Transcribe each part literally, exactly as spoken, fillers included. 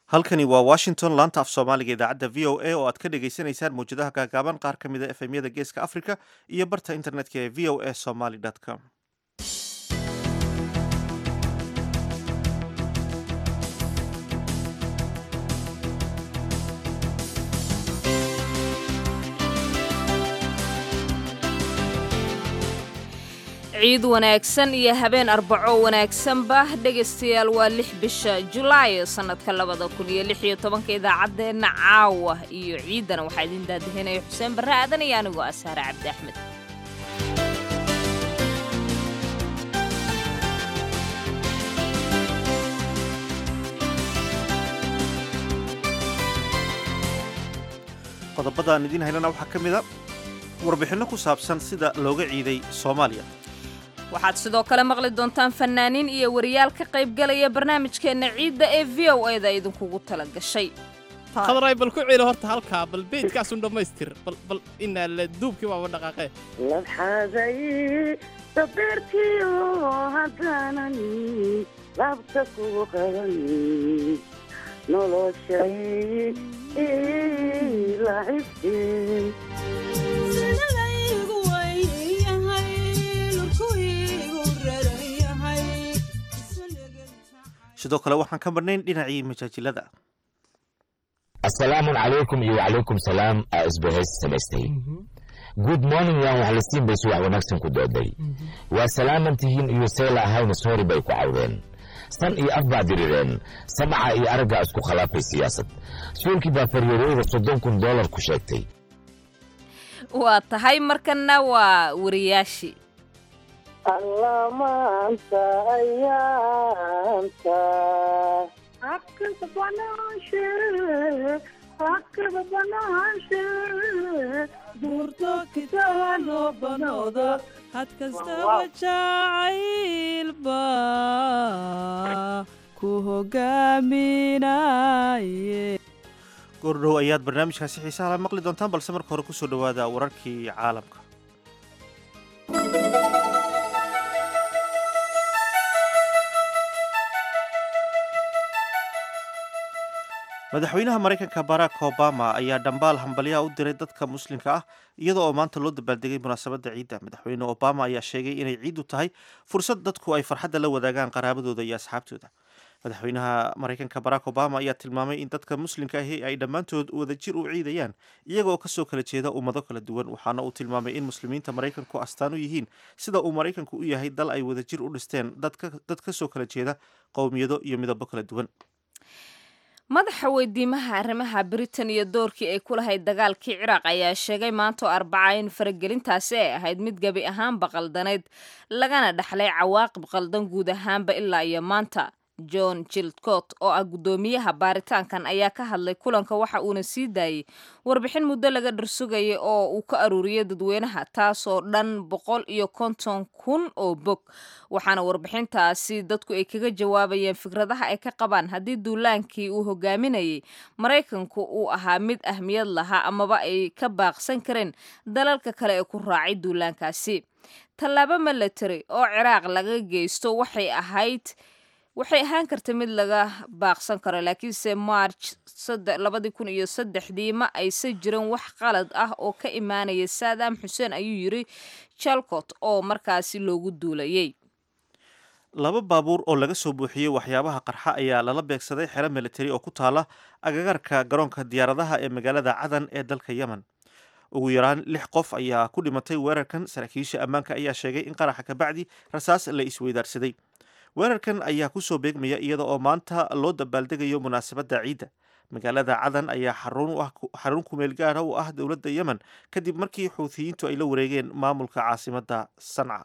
halkani waa washington laanta af soomaaliga idaacadda v o a oo aad ka dhagaysanaysaan mawjadaha gaagaaban qaar ka mida efemyada geeska africa iyo barta internetka ee v o a somaly com ciid wanaagsan iyo habeen arbaco wanaagsanba dhegaystayaal waa lix bisha julaay sanadka labada kun iyo lix iyo tobanka idaacaddeenna caawa iyo ciidana waxaa idin daadahinaya xuseen barre aadan iyo anigoo ah saare cabdi axmed qodobada aan idiin haynana waxaa ka mida warbixinno ku saabsan sida looga ciiday soomaaliya waxaad sidoo kale maqli doontaan fanaaniin iyo wariyaal ka qaybgalaya barnaamijkeenna ciidda ee v o e da idinkugu tala gashay khadray bal ku ciilo horta halkaa bal beydkaasun dhammaystir bal bal inaa la duubkii waaba dhaqaaqee labxaaday dabeertiyo haddaanan laabta kugu qaban noloshay lacibteen sidoo kale waxaan ka marnayn dhinacii majaajilada assalaamu calaykum iyo wacalaykum salaam aa isbahaysi samaystay good morning yaan wax la siin bay suwax wanaagsan ku dooday waa salaaman tihiin iyo seela ahayna soori bay ku cawdeen san iyo af baa dirireen samaca iyo araggaa isku khilaafay siyaasad suulkii baa faryareeyda soddon kun dollar ku sheegtay waa tahay markana waa wariyaashii alla maanta ayaanta hakada banaanshe hakada banaanshe buurto kitaanoo banooda had kastaba jacaylba ku hogaaminaye goordhow ayaad barnaamijkaasi xiisaha la maqli doontaan balse marka hore kusoo dhowaada wararkii caalamka madaxweynaha maraykanka barack obama ayaa dhambaal hambalyaha u diray dadka muslimka ah iyada oo maanta loo dabaaldegay munaasabadda ciidda madaxweyne obama ayaa sheegay inay ciiddu tahay fursad dadku ay farxadda la wadaagaan qaraabadooda iyo asxaabtooda madaxweynaha maraykanka barack obama ayaa tilmaamay in dadka muslimka ahi ay dhammaantood wadajir u ciidayaan iyaga oo kasoo kala jeeda ummado kala duwan waxaana uu tilmaamay in muslimiinta maraykanku astaan u yihiin sida uu maraykanku u yahay dal ay wadajir u dhisteen dad kasoo kala jeeda qowmiyado iyo midabo kala duwan madaxa weydiimaha arrimaha britain iyo doorkii ay ku lahayd dagaalkii ciraaq ayaa sheegay maantoo arbaca in faragelintaasi ay ahayd mid gebi ahaanba qaldanayd lagana dhaxlay cawaaqib qaldan guud ahaanba ilaa iyo maanta john jildcott oo ah guddoomiyaha baaritaankan ayaa ka hadlay kulanka waxa uuna sii daayey warbixin muddo laga dharsugayay oo uu ka aruuriyay dadweynaha taasoo dhan boqol iyo konton kun oo bog waxaana warbixintaasi dadku ay kaga jawaabayeen fikradaha ay ka qabaan haddii duulaankii uu hogaaminayay maraykanku uu ahaa mid ahmiyad lahaa amaba ay ka baaqsan kareen dalalka kale ee ku raacay duulaankaasi tallaabo milatary oo ciraaq laga geysto waxay ahayd waxay ahaan karta mid laga baaqsan karo laakiinse march labadii kun iyo saddexdii ma aysan jirin wax qalad ah oo ka imaanaya saddam xuseen ayuu yiri jalcott oo markaasi loogu duulayay laba baabuur oo laga soo buuxiyey waxyaabaha qarxa ayaa lala beegsaday xero military oo ku taala agagaarka garoonka diyaaradaha ee magaalada cadan ee dalka yemen ugu yaraan lix qof ayaa ku dhimatay weerarkan saraakiisha ammaanka ayaa sheegay in qaraxa kabacdi rasaas la isweydaarsaday weerarkan ayaa kusoo beegmaya iyada oo maanta loo dabaaldegayo munaasabadda ciidda magaalada cadan ayaa xarun kumeel gaara u ah dowladda yemen kadib markii xuuthiyiintu ay la wareegeen maamulka caasimadda sanca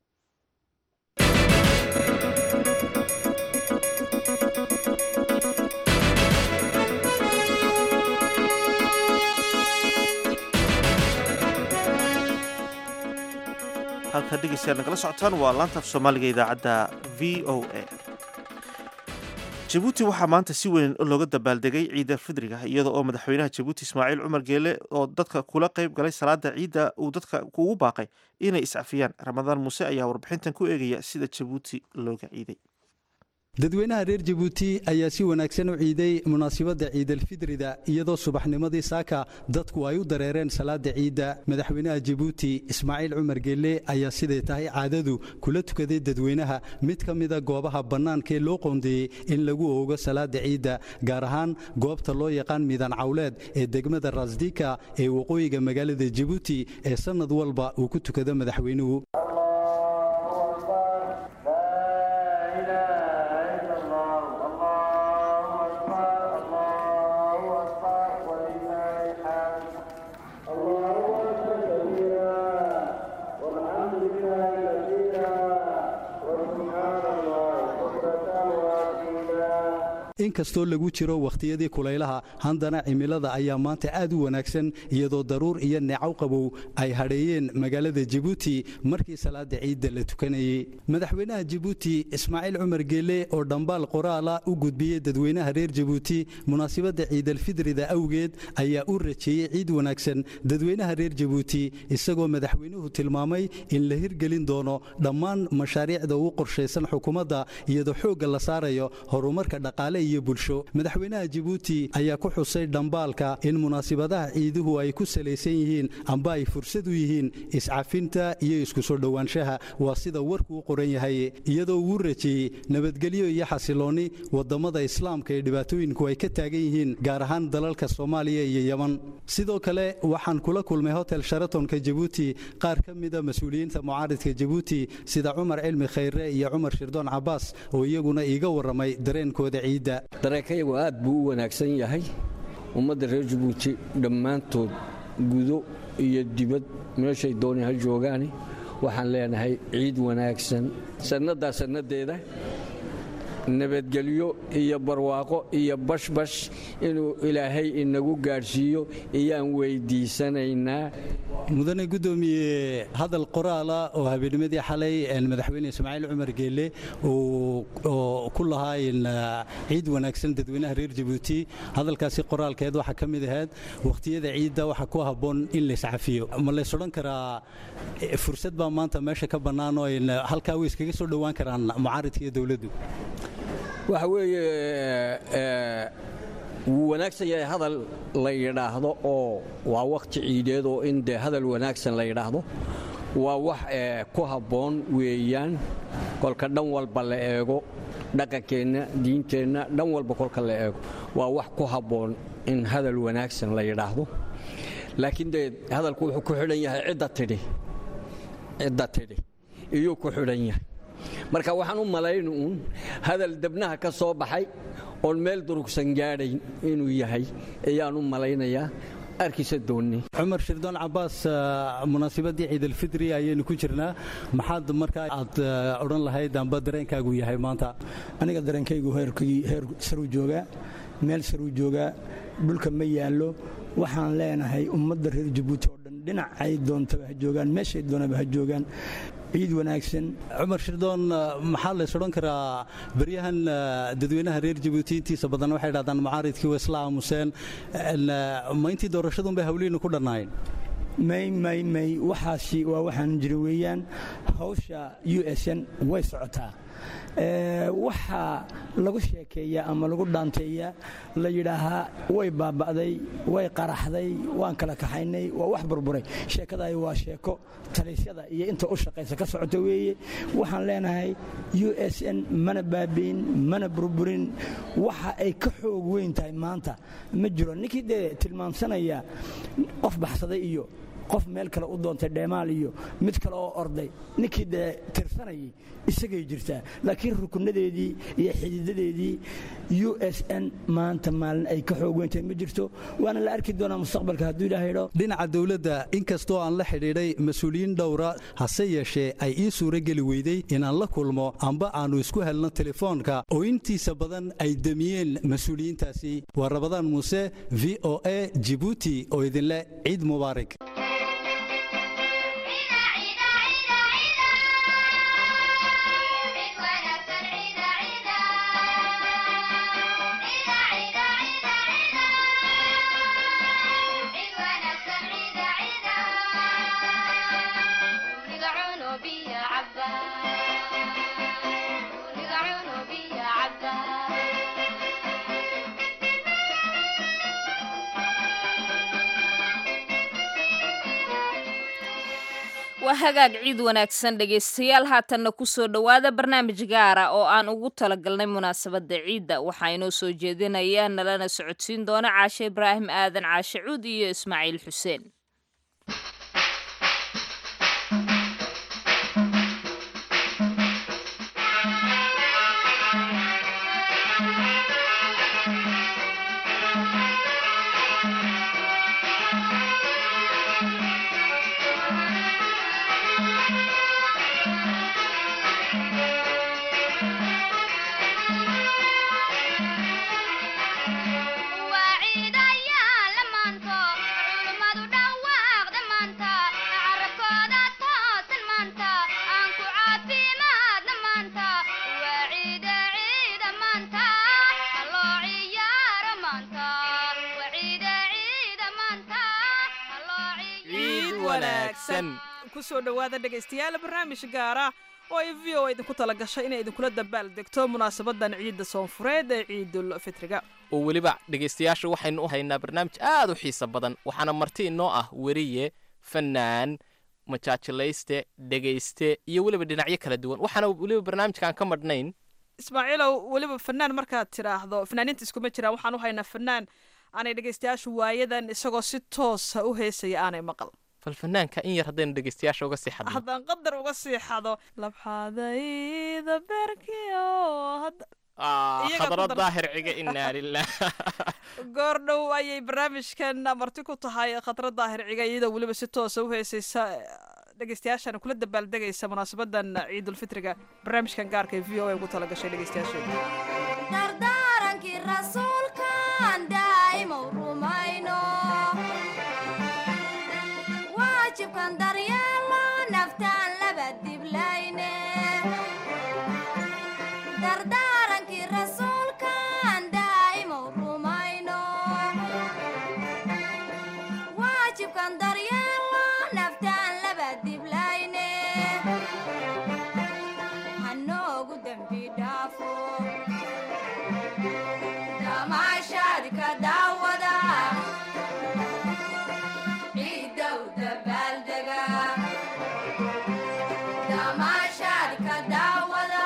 halka dhegeystayaal nagala socotaan waa laantaaf soomaaliga idaacadda v o a jabuuti waxaa maanta si weyn looga dabaaldegay ciida fidriga iyada oo madaxweynaha jabuuti ismaaciil cumar geele oo dadka kula qayb galay salaada ciidda uu dadka kugu baaqay inay iscafiyaan ramadaan muuse ayaa warbixintan ku eegaya sida jabuuti looga ciiday dadweynaha reer Jabuuti ayaa si wanaagsan u ciiday munaasabadda Ciid al-Fidrida iyadoo subaxnimadii saaka dadku ay u dareereen salaada ciida. Madaxweynaha Jabuuti Ismaaciil Cumar Geelle ayaa sidee tahay caadadu kula tukaday dadweynaha mid ka mid ah goobaha bannaanka ee loo qoondeeyay in lagu oogo salaada ciida, gaar ahaan goobta loo yaqaan Midan Cawleed ee degmada Rasdika ee waqooyiga magaalada Jabuuti ee sanad walba uu ku tukado madaxweynuhu. inkastoo lagu jiro waqtiyadii kulaylaha handana cimilada ayaa maanta aad u wanaagsan iyadoo daruur iyo neecaw qabow ay hadheeyeen magaalada Jabuuti markii salaada ciida la tukanayay. Madaxweynaha Jabuuti Ismaaciil Cumar Geelle oo dhambaal qoraala u gudbiyay dadweynaha reer Jabuuti munaasabadda Ciid al-Fidrida awgeed ayaa u rajeeyay ciid wanaagsan dadweynaha reer Jabuuti, isagoo madaxweynuhu tilmaamay in la hirgelin doono dhammaan mashaariicda uu qorshaysan xukuumadda iyadoo xoogga la saarayo horumarka dhaqaale iyo bulsho. Madaxweynaha Jabuuti ayaa ku xusay dhambaalka in munaasabadaha ciiduhu ay ku salaysan yihiin amba ay fursad u yihiin iscafinta iyo isku soo dhawaanshaha, waa sida warku u qoran yahay, iyadoo uu rajeeyay nabadgelyo iyo xasilooni wadamada islaamka ee dhibaatooyinku ay ka taagan yihiin, gaar ahaan dalalka Soomaaliya iyo Yemen. Sidoo kale waxaan kula kulmay hotel Sheratonka Jabuuti qaar ka mid ah mas'uuliyiinta mucaaradka Jabuuti sida Cumar Cilmi Khayre iyo Cumar Shirdoon Cabaas oo iyaguna iiga waramay dareenkooda ciida. dareenkaygu aad buu u wanaagsan yahay. ummadda reer Jabuuti dhammaantood gudo iyo dibad meeshay doonaan ha joogaan waxaan leenahay ciid wanaagsan. sanada sanadeeda nabadgelyo iyo barwaaqo iyo bashbash inuu ilaahay inagu gaarsiiyo iyaan weydiisanaynaa. mudane gudoomiye hadal qoraala oo habeennimadii xalay madaxweyne Ismaaciil Cumar Geelle oo ku lahaayeen ciid wanaagsan dadweynaha reer Jabuuti, hadalkaasi qoraalkeed waxa ka mid ahayd waqtiyada ciidda waxa ku haboon in la iscafiyo. ma la sodhan karaa fursad baa maanta meesha ka bannaan oo halkaa way iskaga soo dhawaan karaan mucaaradka iyo dawladdu? waxa weeye wuu wanaagsan yahay hadal la yidhaahdo oo waa waqti ciideed oo in dee hadal wanaagsan la yidhaahdo waa wax ku habboon weeyaan. kolka dhan walba la eego dhaqankeenna diinteenna dhan walba kolka la eego waa wax ku habboon in hadal wanaagsan la yidhaahdo. laakiin dee hadalku wuxuu ku xidhan yahay cidda tidhi cidda tidhi iyuu ku xidhan yahay. marka waxaan u malayn uun hadal dabnaha ka soo baxay oon meel durugsan gaadhayn inuu yahay ayaan u malaynayaa. arkiisa doonni Cumar Shirdoon Cabaas munaasabadii Ciid al-Fidri ayaynu ku jirnaa, maxaad markaa aad odhan lahayd amba dareenkaagu yahay maanta? aniga dareenkaygu heerkii heer saru jooga meel saru jooga dhulka ma yaalo. waxaan leenahay ummadda reer Jabuuti oo dhan dhinacay doontaba ha joogaan meeshay doonaba ha joogaan ciid wanaagsan. Cumar Shirdoon maxaa la sodhan karaa baryahan dadweynaha reer Jabuuti intiisa badan waxay yiraahdaan mucaaradkii waa isla aamuseen, ma intii doorashadu bay hawliin ku dhannaayeen? may may may waxaasi waa waxaan jira weeyaan. hawsha U S N way socotaa. waxaa lagu sheekeeyaa ama lagu dhaanteeyaa la yidhaahaa way baaba'day, way qaraxday, waan kala kaxaynay, waa wax burburay. sheekadaay waa sheeko talisyada iyo inta u shaqaysa ka socota weeye. waxaan leenahay U S N mana baabiin mana burburin. waxa ay ka xoog weyn tahay maanta ma jiro. ninkii dee tilmaamsanaya qof baxsaday iyo qof meel kale u doontay dheemaal iyo mid kale oo orday, ninkii dee tirsanayay isagay jirtaa. laakiin rukunadeedii iyo xididadeedii U S N maanta maalin ay ka xoog weyntahay ma jirto. waana la arki doonaa mustaqbalka hadduu ilaahay idho. dhinaca dawladda inkastoo aan la xidhiidhay mas-uuliyiin dhowra, hase yeeshee ay ii suurageli weyday inaan la kulmo amba aanu isku helno telefoonka oo intiisa badan ay damiyeen mas-uuliyiintaasi. waa Rabadaan Muuse, V O A Jabuuti oo idinle ciid mubaarak. بيا عبا waa hagaag ciid wanaagsan dhegaystayaal haatanna ku soo dhowaada barnaamij gaara oo aan ugu talagalnay munaasabadda ciidda waxaa inoo soo jeedinaya nalana socodsiin doona caashe ibraahim aadan caashe cuud iyo ismaaciil xuseen kusoo dhowaada dhegaystayaal barnaamij gaara oo ay v o idinku tala gashay inay idinkula dabaal degto munaasabadan ciidda soonfureed ee ciidul fitriga oo weliba dhegaystayaasha waxaynu u haynaa barnaamij aad u xiiso badan waxaana marti inoo ah weriye fanaan majaajilayste dhegayste iyo weliba dhinacyo kala duwan waxaana weliba barnaamijkaan ka madhnayn ismaaciilow weliba fanaan markaad tidhaahdo fanaaniinta iskuma jiraan waxaan u haynaa fanaan aanay dhegaystayaashu waayadan isagoo si toosa u heesaya aanay maqal bal fanaanka in yar haddaynu dhegaystayaasha uga sii xadno haddaan qadar uga sii xado labxadayda berkiyo khadro daahir ciga inaa lilah goor dhow ayay barnaamijkan marti ku tahay khadro daahir ciga iyadoo weliba si toosa u heesaysa dhegaystayaashana kula dabaaldegaysa munaasabadan ciidulfitriga barnaamijkan gaarka ee v o a ugu tala gashay dhegaystayaasheeda dardaarankii rasuulkan daa'imo rumayno waajibkan daryeelo naftaan laba diblayne dardaarankii rasuulkan daa'imo rumayno waajibkan daryeelo naftaan laba diblayne hanoogu dembi dhaafo damaashaadka daawada ciidow dabaaldega damaashaadka daawada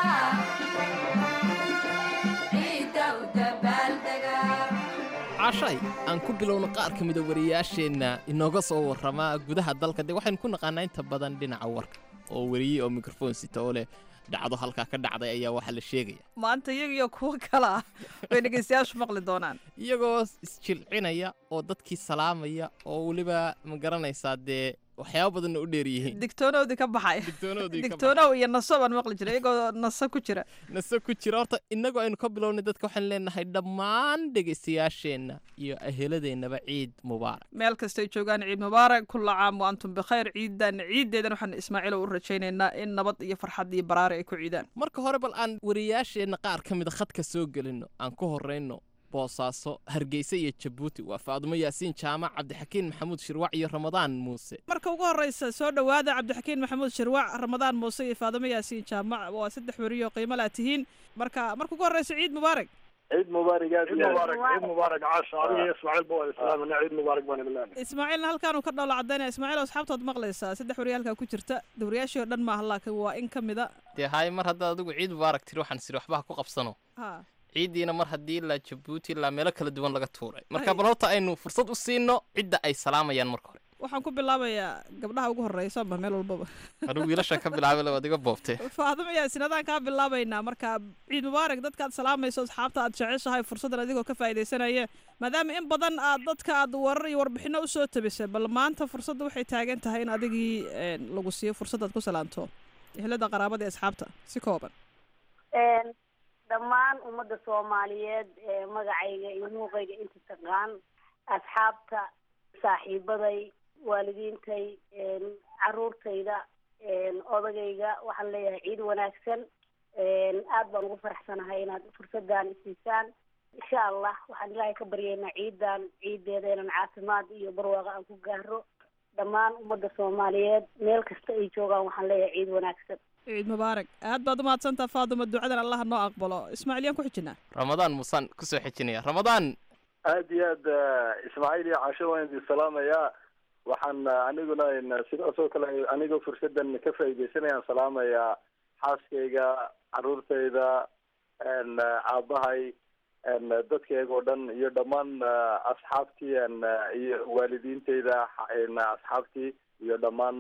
ciidow dabaaldega cashay aan ku bilowno qaar ka mida wariyaasheenna inooga soo warramaa gudaha dalka dee waxaynu ku naqaanaa inta badan dhinaca warka oo weriye oo mikrofon sita oo leh dhacdo halkaa ka dhacday ayaa waxaa la sheegaya maanta iyagiyo kuwo kale ah way dhegaystayaashu maqli doonaan iyagoo isjilcinaya oo dadkii salaamaya oo weliba ma garanaysaa dee waxyaaba badanna u dheer yihiin digtoonowdii ka baxay digtoonow iyo naso baan maqli jiray iyagoo naso ku jira naso ku jira horta innagoo aynu ka bilownay dadka waxaan leenahay dhammaan dhegaystayaasheenna iyo aheladeennaba ciid mubaarak meel kastay joogaan ciid mubaarak kulla caam wa antum bikhayr ciidan ciiddeedan waxaan ismaaciilow u rajaynaynaa in nabad iyo farxad iyo baraare ay ku ciidaan marka hore bal aan wariyaasheenna qaar ka mida khadka soo gelinno aan ku horrayno boosaaso hargeysa iyo jabuuti waa faadumo yaasiin jaamac cabdixakiin maxamuud shirwac iyo ramadaan muuse marka ugu horreysa soo dhowaada cabdixakiin maxamuud shirwac ramadaan muuse iyo faadumo yaasiin jaamac waa saddex weriyo qiimo laa tihiin marka marka ugu horreysa ciid mubaarak ciid mubaarak ciid mubaarak ciid mubaarak caasha adiga iyo ismaaciil baa islaamana ciid mubaarak baan bilaabay ismaaciilna halkaan uu ka dhoola cadaynaya ismaaciil asxaabtood maqlaysaa saddex weriyo halkaa ku jirta dawriyaashii oo dhan maaha laakiin waa in ka mida dee haye mar haddaad adigu ciid mubaarak tiri waxaan siri waxbaha ku qabsano ciiddiina mar haddii ilaa jabuuti ilaa meelo kala duwan laga tuuray marka bal horta aynu fursad u siino cidda ay salaamayaan marka hore waxaan ku bilaabayaa gabdhaha ugu horreysa ba meel walbaba anigu wiilashan ka bilaabay waad iga boobtee faaduma yaasin adaan kaa bilaabaynaa marka ciid mubaarak dadka aad salaamayso asxaabta aad jeceshahay fursaddan adigoo ka faa'iidaysanaya maadaama in badan aad dadka aad warar iyo warbixinno u soo tabisay bal maanta fursadda waxay taagan tahay in adigii lagu siiyo fursadaad ku salaanto ehlada qaraabada ee asxaabta si kooban dhammaan ummadda soomaaliyeed ee magacayga iyo muuqayga inta taqaan asxaabta saaxiibaday waalidiintay caruurtayda odagayga waxaan leeyahay ciid wanaagsan aad baan ugu faraxsanahay inaad fursaddan isiisaan insha allah waxaan ilaahay ka baryaynaa ciidan ciiddeeda inaan caafimaad iyo barwaaqa aan ku gaaro dhammaan ummadda soomaaliyeed meel kasta ay joogaan waxaan leeyahay ciid wanaagsan ciid mubaarak aad baad umahadsantaa faaduma ducadan allah noo aqbalo ismaaciil yaan ku xijinaa ramadaan muusaan kusoo xijinaya ramadaan aad iyo aad ismaaciil iyo caasho waan idin salaamayaa waxaan aniguna sidaasoo kale anigoo fursadan ka faa'iidaysanayaan salaamayaa xaaskayga, caruurtayda, aabahay, dadkayga oo dhan iyo dhammaan asxaabtii iyo waalidiintayda, asxaabtii iyo dhammaan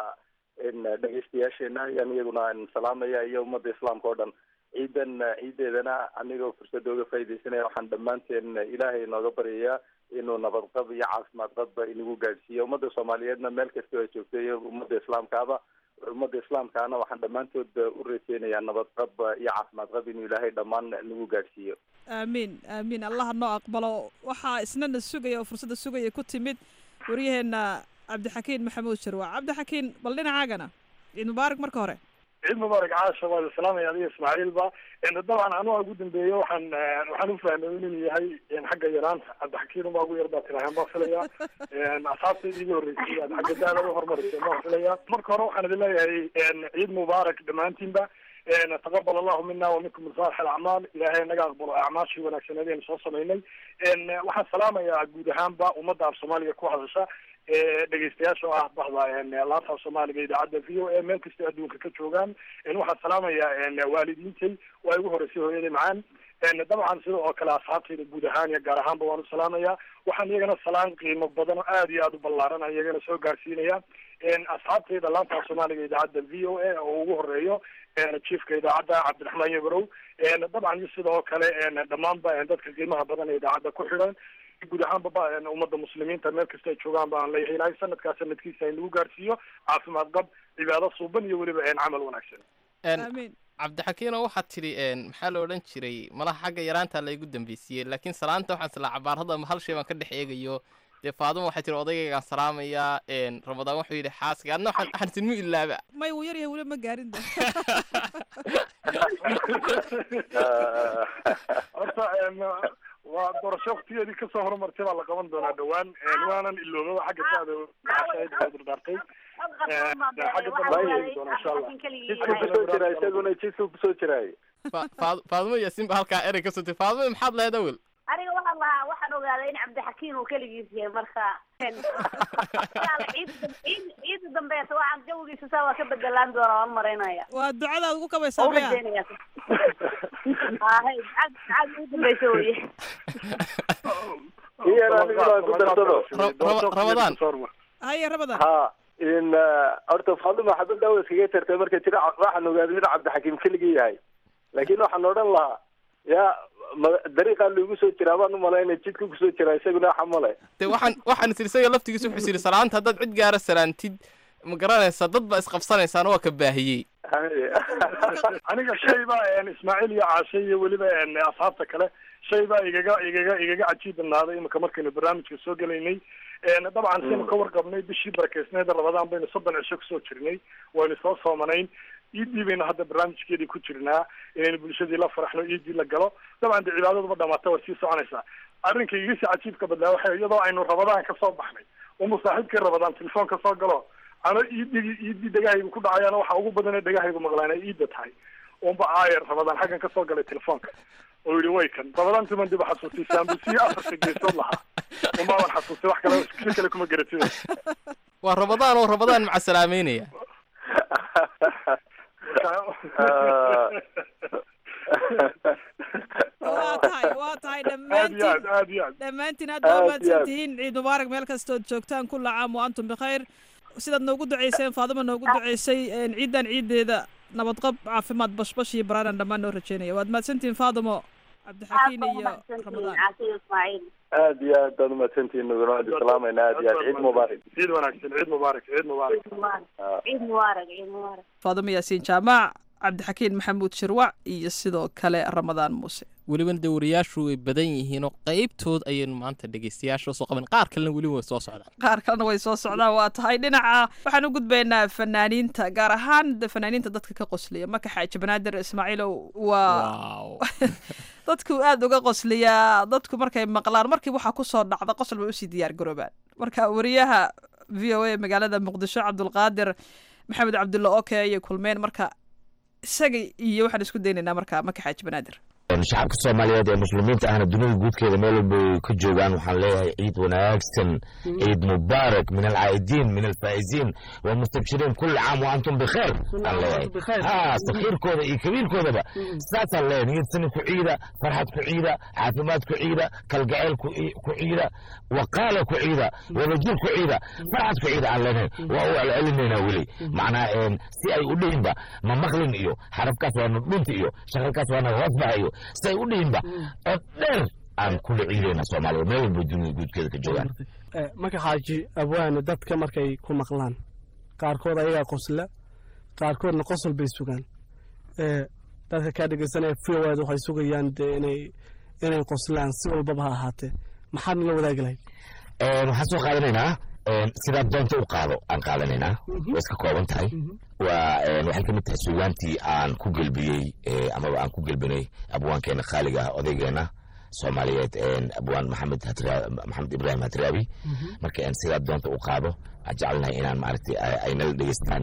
dhegeystayaasheena ayaan iyaguna salaamaya iyo ummadda islaamka oo dhan. ciidan ciideedana anigoo fursada uga faa'iidaysanaya waxaan dhammaanteen ilaahay inooga baryayaa inuu nabadqab iyo caafimaad qabba inagu gaadhsiiyo. ummadda soomaaliyeedna meel kastoo ay joogto iyo ummadda islaamkaaba ummadda islaamkaana waxaan dhammaantood u rajeynayaa nabadqab iyo caafimaad qab inuu ilaahay dhammaan nagu gaadhsiiyo. aamiin aamiin allaha noo aqbalo. waxaa isnana sugaya oo fursadda sugaya ku timid waryaheena cabdixakiin maxamuud sharwaac. cabdixakiin bal dhinacaagana ciid mubaarak marka hore. ciid mubaarak caasha, waa islaamaya adiga ismaaciilba. dabcan anuga ugu dambeeye waxaan waxaan ufahmay inuu yahay xagga yaraanta. cabdixakiin ubaa ugu yar baa tirahan baa filaya. asxaabtayda iga horreysay aad xagga daada u horumarisay baa filaya. marka hore waxaan idin leeyahay ciid mubaarak dhammaantiinba. taqabal allahu mina wa minkum saalix alacmaal. ilaahay naga aqbalo acmaashii wanaagsaneedeen soo samaynay. waxaan salaamayaa guud ahaanba ummadda af soomaaliga ku hadasha dhegeystayaasha oo ah bahda laanta soomaaliga idaacadda v o a meel kasta adduunka ka joogaan. waxaan salaamayaa waalidiintay waa igu horeysay hooyaday macaan. dabcan sida oo kale asxaabtayda guud ahaan iyo gaar ahaanba waan u salaamayaa. waxaan iyagana salaan qiimo badan oo aad iyo aada u ballaaran aan iyagana soo gaarsiinaya asxaabtayda laanta soomaaliga idaacadda v o a oo ugu horeeyo jiefka idaacadda cabdiraxmaan yabarow. dabcan iyo sida oo kale dhammaanba dadka qiimaha badan ee idaacadda ku xidhan guud ahaanba ummadda muslimiinta meel kasta ay joogaan baan leeyahay ilaahay sanadkaa sanadkiisa in lagu gaarsiiyo caafimaad qab, cibaado suuban iyo weliba camal wanaagsan. aamiin. cabdixakiino waxaad tidhi maxaa la odhan jiray malaha xagga yaraanta laygu dambeysiyey, laakiin salaanta waxaan islaa cabaarada hal shay baan ka dhex eegayo. dee faaduma waxay tihi odaygaygaan salaamayaa. ramadaan wuxuu yidhi xaaska adna waxaan waxaan sinmu ilaaba may wuu yaryahay weli ma gaarin de. horta waa doorasho waqtigeedii kasoo horumartay baa la qaban doonaa dhawaan. waanan iloobaba xagga da'da shaahid baa durdaartay. xagga dambe waan eegi doonaa insha allah. jidku kusoo jiraa isaguna jidku kusoo jiraay. faaduma yaasiin ba halkaa erey ka sotay. faaduma maxaad lahayd awel? aniga waxaan lahaa waxaan ogaaday in cabdixakiin uu keligiis yahay marka ciid ciida dambeeta waxaan jawigiisa saa waa ka bedelaan doonaa waan maraynaya. waa ducadaad ugu kabaysaa maya. hay ducada ugu dambeysa weye. ramadaan haya ramadaan. ha in horta faaduma xabad daawa iskaga tartay marka jira waxaan ogaaday in cabdixakiim keligii yahay, laakiin waxaan odhan lahaa ya dariiqaa loogu soo jiraa baan umalaynay jidka kusoo jiraa isaguna waxa male. de waxaan waxaan is isaga laftigiisa wuxuu is yidhi salaanta haddaad cid gaara salaantid ma garanaysaa dad baa isqabsanaysaan waa ka baahiyey. aniga shay baa ismaaciil iyo caashe iyo weliba asxaabta kale shay baa igaga igaga igaga cajiib badnaaday imika markaynu barnaamijka soo gelaynay. dabcan sinu ka warqabnay bishii barakeysneeda rabadaan baynu soddon cisho kusoo jirnay, waynu soo soomanayn. iidii baynu hadda barnaamijkeedii ku jirnaa inaynu bulshadii la faraxno, iidii la galo. dabcan de cibaadaduba dhamaata way sii soconaysaa. arrinka igasi cajiibka badnaa waxa iyadoo aynu rabadaan ka soo baxnay uma saaxiibkii rabadaan telefoon ka soo galo ano iidigi iidii dhegahaygu ku dhacayaana waxa ugu badan ee dhegahaygu maqlaan ay iida tahay unba aayer rabadaan xaggan kasoo galay telefoonka oo yidhi way kan rabadaanti man diba xasuustay saambusiyo afarta geesood lahaa umaaban xasuustay wax kale si kale kuma garatida. waa rabadaan oo rabadaan maca salaameynaya. waa tahay waa tahay dhammaantiin dhammaantiin aad baa mahadsan tihiin. ciid mubaarak meel kastood joogtaan kulla caam wa antum bikhayr. sidaad noogu duceyseen faaduma noogu duceysay ciidan ciideeda nabadqab caafimaad bashbash iyo baraaran dhammaan noo rajeynaya. waad mahadsantihiin faadumo, cabdixakiin iyo ramadaan. aad iyo aad baad umahadsantihiin naguna waan islaamayna aad iyo aad ciid mubaarak. ciid wanaagsan ciid mubaarak ciid mubaarak ciid mubaarak ciid mubaarak. faaduma yaasiin jaamac, cabdixakiin maxamuud shirwac iyo sidoo kale ramadaan muuse. welibana dee wariyaashu way badan yihiinoo qaybtood ayaynu maanta dhegeystayaasha soo qaban. qaar kalena weliba way soo socdaan qaar kalena way soo socdaan. waa tahay dhinaca waxaan u gudbaynaa fanaaniinta, gaar ahaan de fanaaniinta dadka ka qosliya. maka xaaji banaadir ismaaciilow waa dadku aada uga qosliyaa. dadku markay maqlaan markii waxaa kusoo dhacda qosol bay usii diyaar garoobaan. marka wariyaha v o a magaalada muqdisho cabdulqaadir maxamed cabdulla oke iyo kulmeen marka isaga iyo waxaan isku daynaynaa marka maka xaaji banaadir. shacabka soomaaliyeed ee muslimiinta ahna dunida guudkeeda meel walba ka joogaan waxaan leeyahay ciid wanaagsan ciid mubaarak min alcaa'idiin min alfaa'iziin walmustabshiriin kulli caam wa antum bikheer aan leeyahay ha sakiirkooda iyo kabiirkoodaba saasaan leeyahay niyadsani ku ciida farxad ku ciida caafimaad ku ciida kalgacayl ku ciida waqaala ku ciida wadajir ku ciida farxad ku ciida aan leenahay waa u celcelinaynaa weli macnaa si ay u dhihinba ma maqlin iyo xarafkaas waa na dhunti iyo shaqalkaas waa na hoosbahayo si ay u dhihinba oo dheer aan kula ciidayna soomaaliya meel walba dunida guudkeeda ka joogaan marka xaaji abwaane dadka markay ku maqlaan qaarkood ayagaa qosla qaarkoodna qosol bay sugaan dadka kaa dhegeysanaya fiwaad waxay sugayaan dee inay inay qoslaan si walbaba ha ahaatee maxaad nala wadaagi lahayd waxaan soo qaadanaynaa sidaa doonta u qaado aan qaadanaynaa waa iska kooban tahay waa waxay ka mid tahay sugaantii aan ku gelbiyey amaba aan ku gelbinay abwaankeena khaaliga ah odaygeena soomaaliyeed abwaan maxamed maxamed ibraahim hadraabi marka aan sidaa doonta u qaado aan jecelnahay inaan maaragtay ay nala dhegeystaan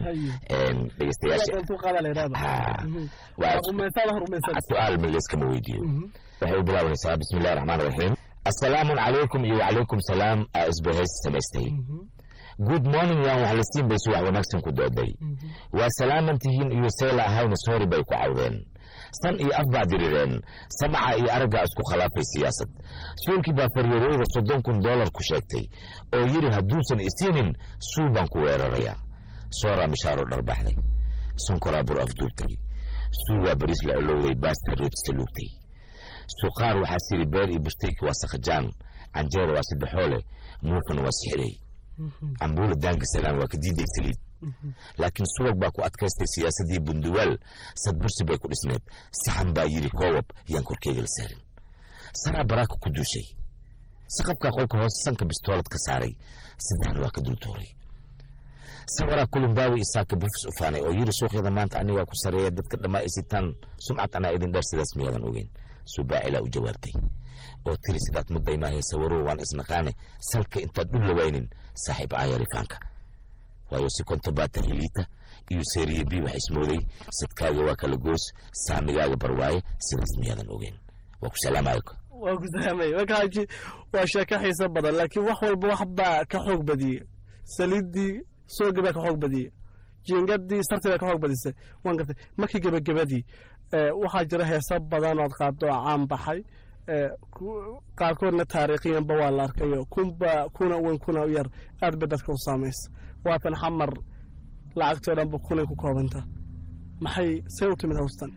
dhegeystayaasha su-aal maleyskama weydiiyo waxay u bilaabanaysaa bismi illahi raxmaan raxiim assalaamu calaykum iyo wacalaykum salaam aa isbahaysi samaystay good morning yaan wax la siin bay subax wanaagsan ku dooday waa salaaman tihiin iyo seela ahayna soori bay ku cawdeen san iyo af baa dirireen samaca iyo araggaa isku khilaafay siyaasad suulkii baa faryareeyda soddon kun dollar ku sheegtay oo yidhi hadduusan isiinin suul baan ku weerarayaa sooraa mishaaro dharbaxday sonkoraa bur afduubtay suugaa bariis la olowday baasta rootista luugtay suqaar waxaa siri beer iyo bustayki waa sakhajaan canjeera waa saddexoole muufan waa sixday cambuula daanka salaan waa ka diiday saliid laakiin subag baa ku adkaystay siyaasadii bunduwaal sadbursi bay ku dhisneed saxan baa yidhi koowab yaan korkeyga la saarin saraa baraaka ku duushay saqabkaa qolka hoose sanka bistoolad ka saaray saddexna waa ka dultooray sawaraa kulumbaawi isaaka bufis u faanay oo yidhi suuqyada maanta anigaa ku sareeya dadka dhammaa isitaan sumcad anaa idin dheer sidaas miyaadan ogeyn subaacilaa u jawaabtay oo tiri sidaad mudday maahay sawarow waan isnaqaane salka intaad u lawaynin saaxiib caayarifaanka waayo si kontobaata hiliita iyo seeriye bi wax ismooday sadkaaga waa kala goos saamigaaga barwaaye sidaas miyaadan ogeyn waa ku salaamaya waa ku salaamay wakaaji waa sheeko xiiso badan laakiin wax walba wax baa ka xoog badiyey saliiddii soogii baa ka xoog badiyey jiingadii sartii baa ka xoog badisay waan gartay markii gebagabadii waxaa jira heeso badan ood qaado oo caan baxay qaarkoodna taariikhiyanba waa la arkayo kunba kuna weyn kuna u yar aad bay dadka u saamaysa waatan xamar lacagtoo dhanba kunay ku koobanta maxay see u timid hawstan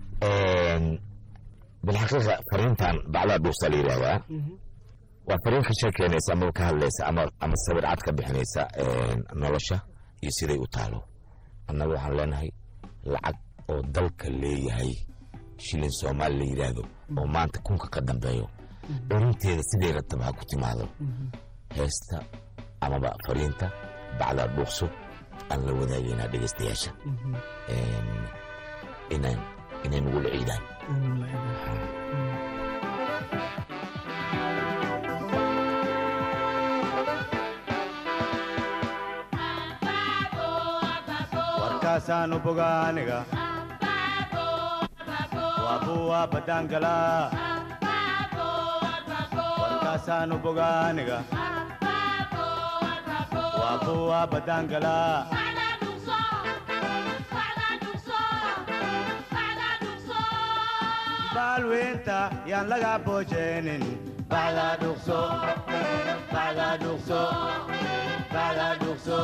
bilxaqiiqa fariintan bacdaa dhuusta la yidhaahdaa waa fariin ka sheekeynaysa ama ka hadlaysa ama ama sawir cad ka bixinaysa nolosha iyo siday u taalo annaga waxaan leenahay lacag oo dalka leeyahay shilin soomaali la yidhaahdo oo maanta kunka ka dambeeyo curinteeda siday rataba ha ku timaado heesta amaba fariinta bacdaa dhuuqso aan la wadaagaynaa dhegeystayaasha inaan inay nagula ciidaan warkaasaanu bogaaniga wabuwa badangala warkaasaanu bogaaniga wabuwa badangala baalweynta yaan laga boojeenin bacdaa dhuqso bacdaa dhuqso bacdaa dhuqso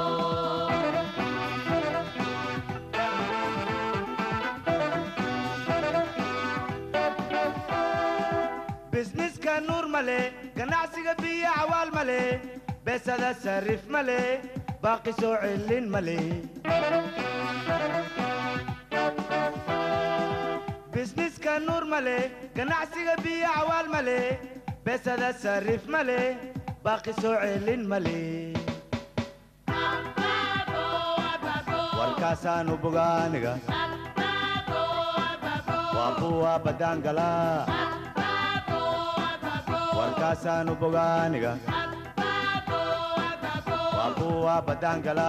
bisniska nuur male ganacsiga biyo cawaal male beesada sarif male baaqi soo celin male bisniska nuur male ganacsiga biyo cawaal male beesada sarif male baaqi soo celin male warkaasaanu bogaaniga waa buwa badangala warkaasaanu bogaaniga waa buwa badangala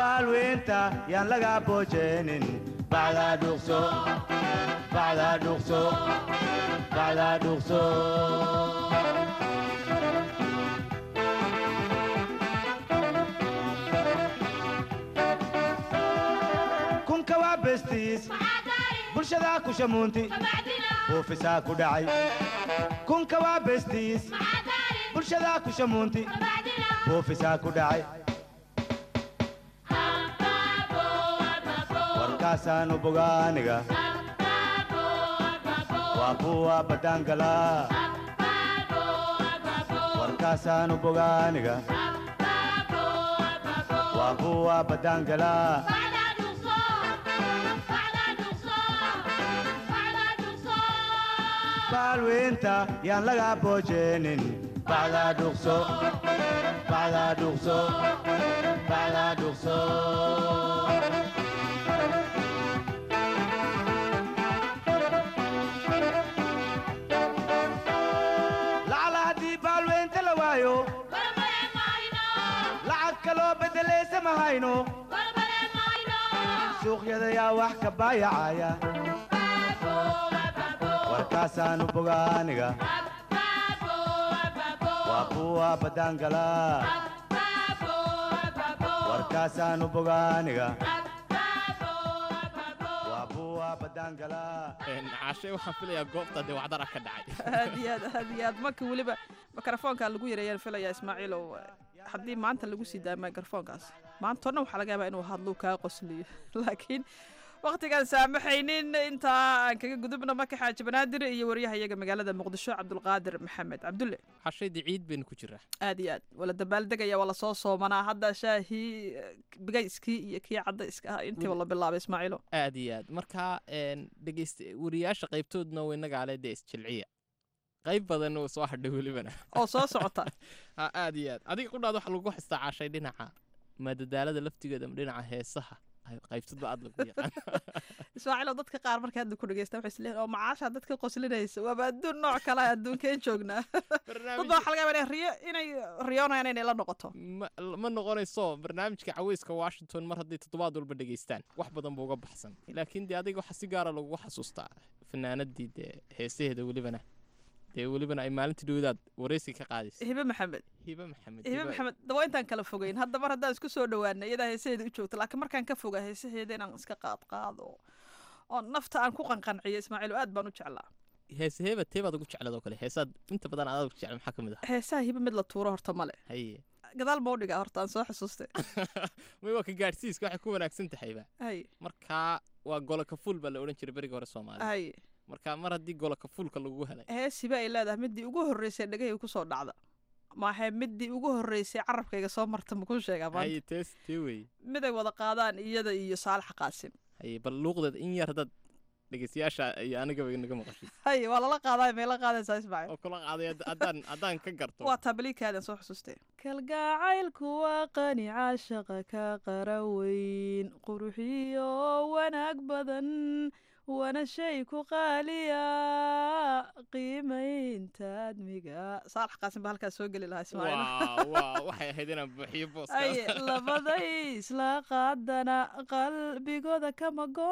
baalweynta yaan laga boojeenin bacdaa dhuuqso bacdaa dhuuqso bacdaa dhuuqso kunka waa bestiis bulshadaa ku shamuunti buufisaa ku dhacay kunka waa bestiis bulshadaa ku shamuunti buufisaa ku dhacay warkaasaanu bogaaniga waa kuwa baddaangala warkaasaanu bogaaniga waa kuwa baddaangala baalweynta yaan laga boojeenin bacdaa dhuuqso bacdaa dhuuqso bacdaa dhuuqso lacala haddii baalweynta la waayo lacag kaloo beddelaysa ma hayno suuqyada yaa wax ka baayacaya warkaasaanu bogaaniga waa kuwa baddaangala warkaasaanu bogaaniga waa kuwa baddaangala caashay waxaan filayaa goobta dee wacdara ka dhacay aad iyo aad aad iyo aad marka weliba mikrofoonka lagu yareeyaan filayaa ismaaciilow haddii maanta lagu sii daayo mikrofoonkaas maantoo dhan waxaa laga yaabaa inuu hadluu kaa qosliyo laakiin waqtigaan saamaxaynin intaa aan kaga gudubno marka xaaji banaadir iyo waryahayaga magaalada muqdisho cabdulqaadir maxamed cabdulle cashayda ciid baynu ku jiraa aad iyo aad wala dabaaldegaya waa lasoo soomanaa hadda shaahii bigayskii iyo kii cadda iska ah intiiba la bilaabay ismaaciilo aad iyo aad marka dhegeysta wariyaasha qaybtoodna waynagaale dee isjilciya qayb badan oo soo hadhay welibana oo soo socota aad iyo aad adiga qudhaad waxa lagu xistaa caashay dhinaca madadaalada laftigeeda ama dhinaca heesaha qaybtadba aad lagu yaqaan ismaaciilo dadka qaar marka hadda ku dhegeysta waxay isleeyihin oo macaasha dadka qoslinaysa waaba adduun nooc kale adduunkeen joognaa dad baa waxa laga yaabaa inay riyo inay riyoonayaan inay la noqoto ma noqonayso barnaamijka caweyska washington mar hadday toddobaad walba dhegeystaan wax badan buu uga baxsan laakiin dee adiga waxa si gaara lagugu xasuustaa fanaanadii dee heesaheeda welibana dee welibana ay maalintii dhowdaad wareysi ka qaadaysa hibe maxamed hibe maxamed hibe maxamed dawa intaan kala fogeyn hadda mar haddaan isku soo dhawaana iyadaa heesaheeda u joogta laakiin markaan ka fogaa heesaheeda inaan iska qaad qaado oo nafta aan ku qanqanciyo ismaaciil aad baan u jeclaa heese heeba teebaad ugu jeclad oo kale heesaad inta badan aad ugu jecel maxaa ka mid ah heesaha hibe mid la tuuro horta male haye gadaal ma u dhigaa horta aan soo xusuustay may waa ka gaadhsiiska waxay ku wanaagsan tahayba haye markaa waa golo kafuul baa la odhan jiray beriga hore soomaaliya haye marka mar haddii gola kafuulka lagu helay heesiba ay leedahay midii ugu horreysay dhegahayga ku soo dhacda maahe midii ugu horreysay carabkayga soo marta makuu sheegaa haye tees tee wey miday wada qaadaan iyada iyo saalax qaasim haye bal luuqdeed in yar haddaad dhegeystayaasha iyo anigaba naga maqashay haye waa lala qaadaay may la qaadaysaa ismaaciil oo kula qaaday haddaan haddaan ka garto waa tabliikaadan soo xusuustay kalgacaylku waa qani caashaqa ka qaraweyn quruxiyo wanaag badan wana shay ku qaaliya qiimaynta admiga saalax qaasim baa halkaas soo geli lahaa ismaaciil waxay ahayd inaan buuxiyo booska ay labaday isla qaadana qalbigooda kama go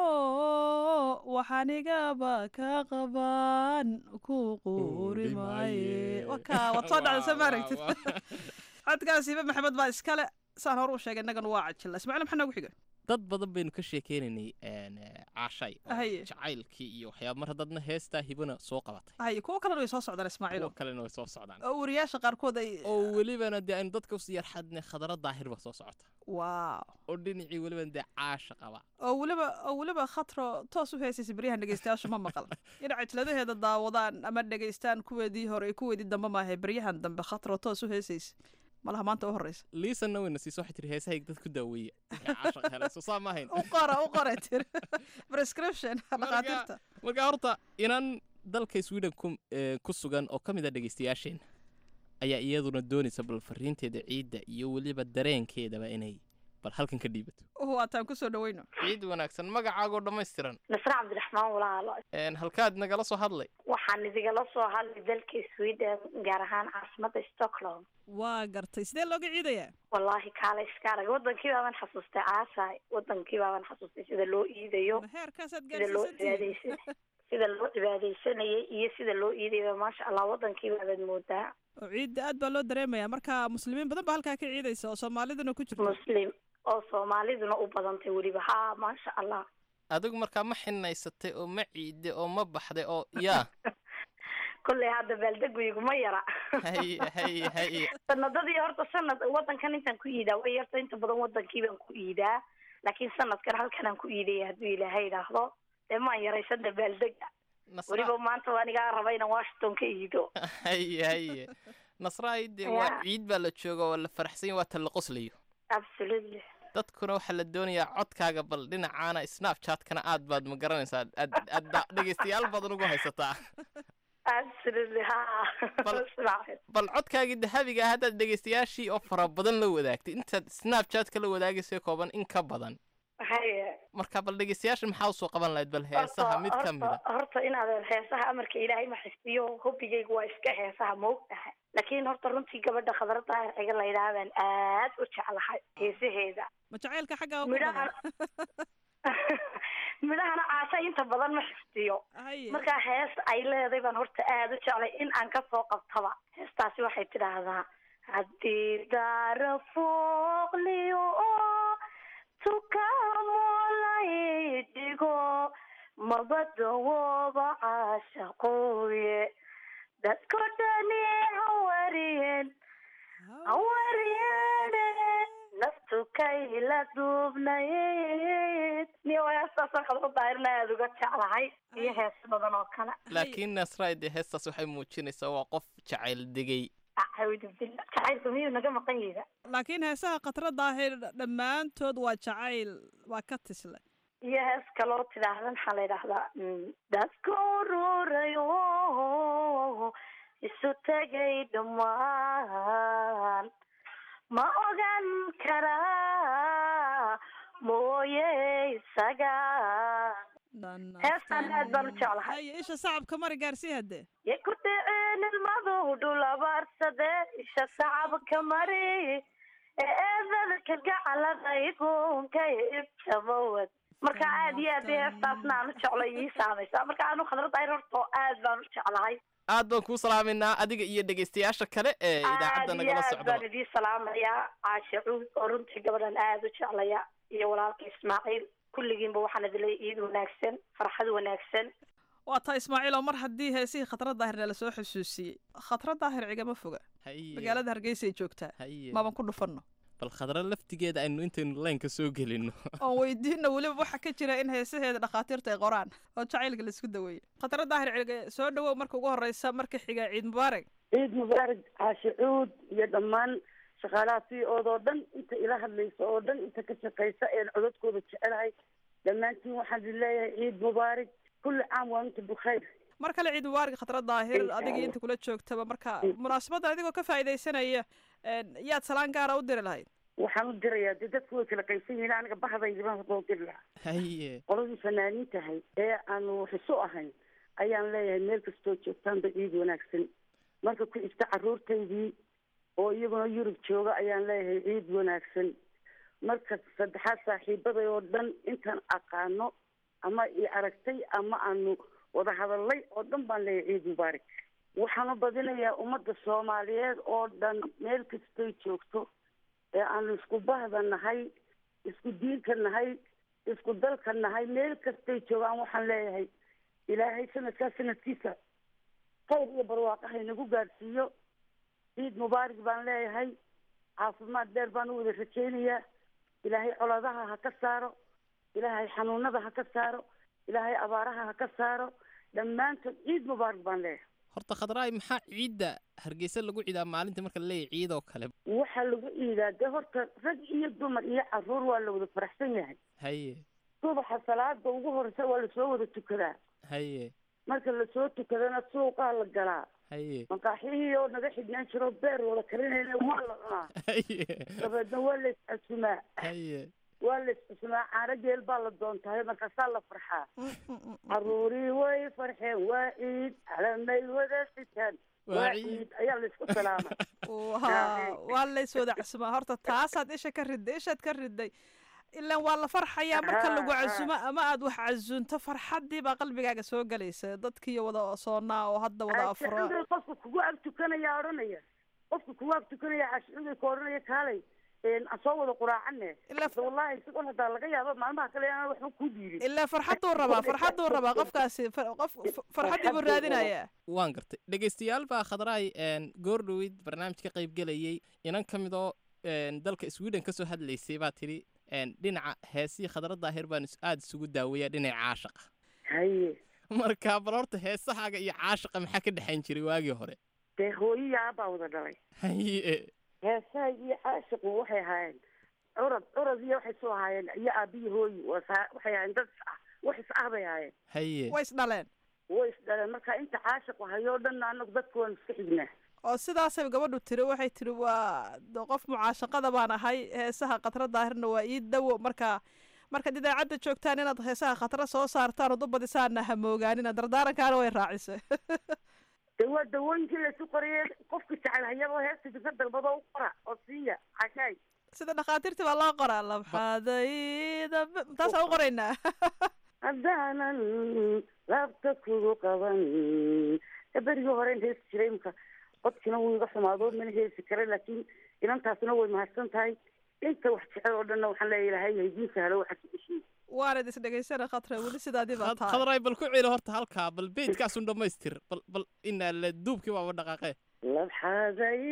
waxaanigaba ka qabaan ku quuri maaye wakaa waad soo dhacda soo maaragtid codkaas hibe maxamed baa iskale saan hore u sheegay innagana waa cajila ismaaciil maxaa noogu xiga dad badan baynu ka sheekeynaynay caashay jacaylkii iyo waxyaaba mar haddadna heestaa hibana soo qabatay haye kuwo kalena way soo socdaan ismaaciil kuwo kalena way soo socdaan oo wariyaasha qaarkood ay oo welibana dee aynu dadka usii yarxadne khadara daahir baa soo socota waaw oo dhinacii welibana dee caasha qaba oo weliba oo weliba khatro toos u heesaysa beryahan dhegeystayaasha ma maqal inay cajladaheeda daawadaan ama dhegeystaan kuweedii hore iyo kuweedii dambe maahe beryahan dambe khatro toos u heesaysa malaha maanta u horeysa liisanna wayna siiso waxay tiri heesahayga dad ku daaweeya caashaq helayso saa ma ahayn u qora u qora tir prescription dhaqaatiirta marka horta inan dalka sweden ku ku sugan oo ka mid a dhegeystayaasheen ayaa iyaduna doonaysa bal fariinteeda ciidda iyo weliba dareenkeedaba inay bal halkan ka dhiibato waataan ku soo dhaweyno ciid wanaagsan magacaagoo dhammaystiran nasra cabdiraxmaan walaalo een halkaad nagala soo hadlay waxaan idigala soo hadlay dalka Sweden gaar ahaan caasimadda Stockholm waa gartay sidee looga ciidayaa wallaahi kaale iska arag wadankii baan xasuustay caasay wadankii baan xasuustay sida loo iidayo heerkaasaad gaarsiisay sida loo cibaadaysanayay iyo sida loo iidayo maasha Allah wadankii baad moodaa oo ciidda aad baa loo dareemayaa marka muslimiin badan baa halkaa ka ciidaysa oo soomaaliduna ku jirto muslim oo soomaaliduna u badantay weliba haa maasha Allah adigu markaa ma xinaysatay oo ma ciiday oo ma baxday oo yaa kulley hadda baaldeguygu ma yara hay hay hay sanadadii horta sanad wadankan intaan ku iidaa way yarta inta badan wadankii baan ku iidaa laakiin sanadkan halkan aan ku iidaya hadduu ilaahay idhaahdo dee maan yaraysana baaldega weliba maanta waa anigaa raba inaan washington ka iido hay hay nasraay dee waa ciid baa la jooga waa la faraxsan waa tan la qoslayo absolutely dadkuna waxaa la doonayaa codkaaga bal dhinacaana snapchatkana aad baad ma garanaysaa aad aad dhegaystayaal badan ugu haysataa absolutely ha bal codkaagii dahabiga ah haddaad dhegaystayaashii oo fara badan la wadaagtay intaad snapchatka la wadaagaysa kooban in ka badan haye marka bal dhegaystayaasha maxaa usoo qaban lahayd bal heesaha mid ka mid a horta inaad heesaha amarka ilaahay ma xifdiyo hobigaygu waa iska heesaha moogtahay laakiin horta runtii gabadha khadrada erciga la yidhaha baan aad u jeclahay heesaheeda ma jacaylka xaggaa ugu badan midhahana caasha inta badan ma xifdiyo marka hees ay leedahay baan horta aad u jeclay in aan ka soo qabtaba heestaasi waxay tidhaahdaa haddii daara fooqliyo oo tukamolay dhigo mabadawooba caashaqooye dadko dhani hawariyeen hawariyeen naftu kayla duubnayd niyo heestaasaan khadra daahirna aada uga jeclahay iyo hees badan oo kale laakiin nasraay dee heestaas waxay muujinaysaa waa qof jacayl degay jacaylka miyuu naga maqan yida laakiin heesaha khadra daahir dhammaantood waa jacayl waa ka tisle iyo hees kaloo tidhaahda maxaa la yidhaahdaa dadka ururayo isu tegay dhammaan ma ogan karaa mooye isaga heestaan aad baan u jeclahay haye isha sacabka mari gaarsii haddee ye ku dhiceen ilmadu dhulabaarsade isha sacabka mari ee eedada kalgacalada igunka ibjabawad marka aad iyo aad heestaasna aan u jeclo ii saamaysaa marka aanu khadra daahir horta aad baan u jeclahay aad baan kuu salaaminaa adiga iyo dhegaystayaasha kale ee idaacadda nagala socda aad baan idii salaamayaa caashe cuud oo runtii gabadhan aad u jeclaya iyo walaalka ismaaciil kulligiinba waxaan idilay iid wanaagsan farxad wanaagsan waa taa ismaaciil oo mar haddii heesihii khadra daahirna lasoo xusuusiyey khadra daahir cigama foga magaalada hargeysay joogtaa maaban ku dhufanno bal khadra laftigeeda aynu intaynu laynka soo gelino oon weydiina weliba waxaa ka jira in heesaheeda dhakhaatiirta ay qoraan oo jacaylka laisku daweeyo khadra daahir cige soo dhawow marka ugu horeysa marka xiga ciid mubaarak ciid mubaarak caashe cuud iyo dhammaan shaqaalaha c oodoo dhan inta ila hadlaysa oo dhan inta ka shaqaysa een codadkooda jecelahay dhammaantiin waxaan idin leeyahay ciid mubaarak kulli caam waa inta bukhayr mar kale ciid mubaarak khadra daahir adigii inta kula joogtaba marka munaasabadda adigoo ka faa'iidaysanaya yaad salaan gaara u diri lahayd waxaan u dirayaa dee dadku way kala qaysan yihiin aniga bahdaydi baan hadoo diri lahaa haye qoladii fanaaniin tahay ee aanu xiso ahayn ayaan leeyahay meel kastoo joogtaanba ciid wanaagsan marka ku xigta carruurtaydii oo iyaguna yurub jooga ayaan leeyahay ciid wanaagsan marka saddexaad saaxiibaday oo dhan intaan aqaano ama i aragtay ama aanu wada hadallay oo dhan baan leeyahay ciid mubaarak waxaan u badinayaa ummadda soomaaliyeed oo dhan meel kastoy joogto ee aanu isku bahda nahay isku diinka nahay isku dalka nahay meel kastay joogaan waxaan leeyahay ilaahay sanadkaa sanadkiisa khayr iyo barwaaqo haynagu gaadhsiiyo ciid mubaarak baan leeyahay caafimaad dheer baan u wada rajaynayaa ilaahay coladaha ha ka saaro ilaahay xanuunada ha ka saaro ilaahay abaaraha ha ka saaro dhammaantood ciid mubaarak baan leeyahay horta khadraay maxaa ciidda hargeysa lagu ciidaa maalintii marka laleeyahay ciid oo kale waxaa lagu ciidaa dee horta rag iyo dumar iyo carruur waa la wada faraxsan yahay haye subaxa salaada ugu horeysa waa lasoo wada tukadaa haye marka lasoo tukadana suuqaa la galaa haye maqaaxihii oo naga xidhnaan jiro beer wada karinayna waa la cunaa haye dabeedna waa la iscasumaa haye waa la iscasumaa caano geel baa la doontahay markaasaa la farxaa caruurii way farxeen waa ciid calamay wada sitaan waa ciid ayaa la isku salaama waa lays wada casumaa horta taasaad isha ka riday ishaad ka riday ilaan waa la farxayaa marka lagu casumo ama aad wax casuunto farxaddii baa qalbigaaga soo gelaysa dadkiiyo wada soonaa oo hadda wada afuro qofka kugu ag tukanaya odhanaya qofka kugu ag tukanaya cashuuday ka odhanaya kaalay aan soo wada quraacane wallahi isagoon haddaa laga yaabo maalmaha kale aan waxba kuu diirin ilaa farxadduu rabaa farxadduu rabaa qofkaasi qof farxaddii buu raadinayaa waan gartay dhegaystayaal baa khadraay goor dhaweyd barnaamij ka qayb gelayay inan ka mid oo dalka sweden ka soo hadlaysay baa tidhi dhinaca heesii khadra daahir baan aada isugu daaweeyaa dhinaca caashaqa haye marka bal horta heesahaaga iyo caashaqa maxaa ka dhexayn jiray waagii hore dee hooyayaa baa wada dhalay haye heesaha iyo caashiqu waxay ahaayeen curad curad iyo waxay soo ahaayeen iyo aabiyi hooyi waxay ahaayeen dad is ah wax is ah bay ahaayeen haye way is dhaleen way is dhaleen marka inta caashiqu hayoo dhan anagu dadka waan iska xignaa oo sidaasay gabadhu tiri waxay tiri waa qof mucaashaqada baan ahay heesaha khatra daahirna waa ii dawo marka markaad idaacadda joogtaan inaad heesaha khatra soo saartaan oo dubadisaana hamoogaanina dardaarankaana way raacisay de waa dawooyinkii laysu qoriyey qofka jecel hayaba heesta ka dalbado u qora oo siiya cashaay sida dhakhaatiirtii baa loo qoraa labxadayda taasaan u qoraynaa haddaanan laabta kugu qaban berigii hore in heesi jiray imka codkina wuu iga xumaado mana heesi kara laakiin inantaasna way mahadsan tahay inta wax jecel oo dhanna waxaan leeya ilahay haydiin sahlo waxa ka dheshiy waanad isdhegaysana khatra weli sidaadii baa tahay khadray bal ku celi horta halkaa bal beydkaasun dhammaystir bal bal inaa la duubkii baaba dhaqaaqee labxaday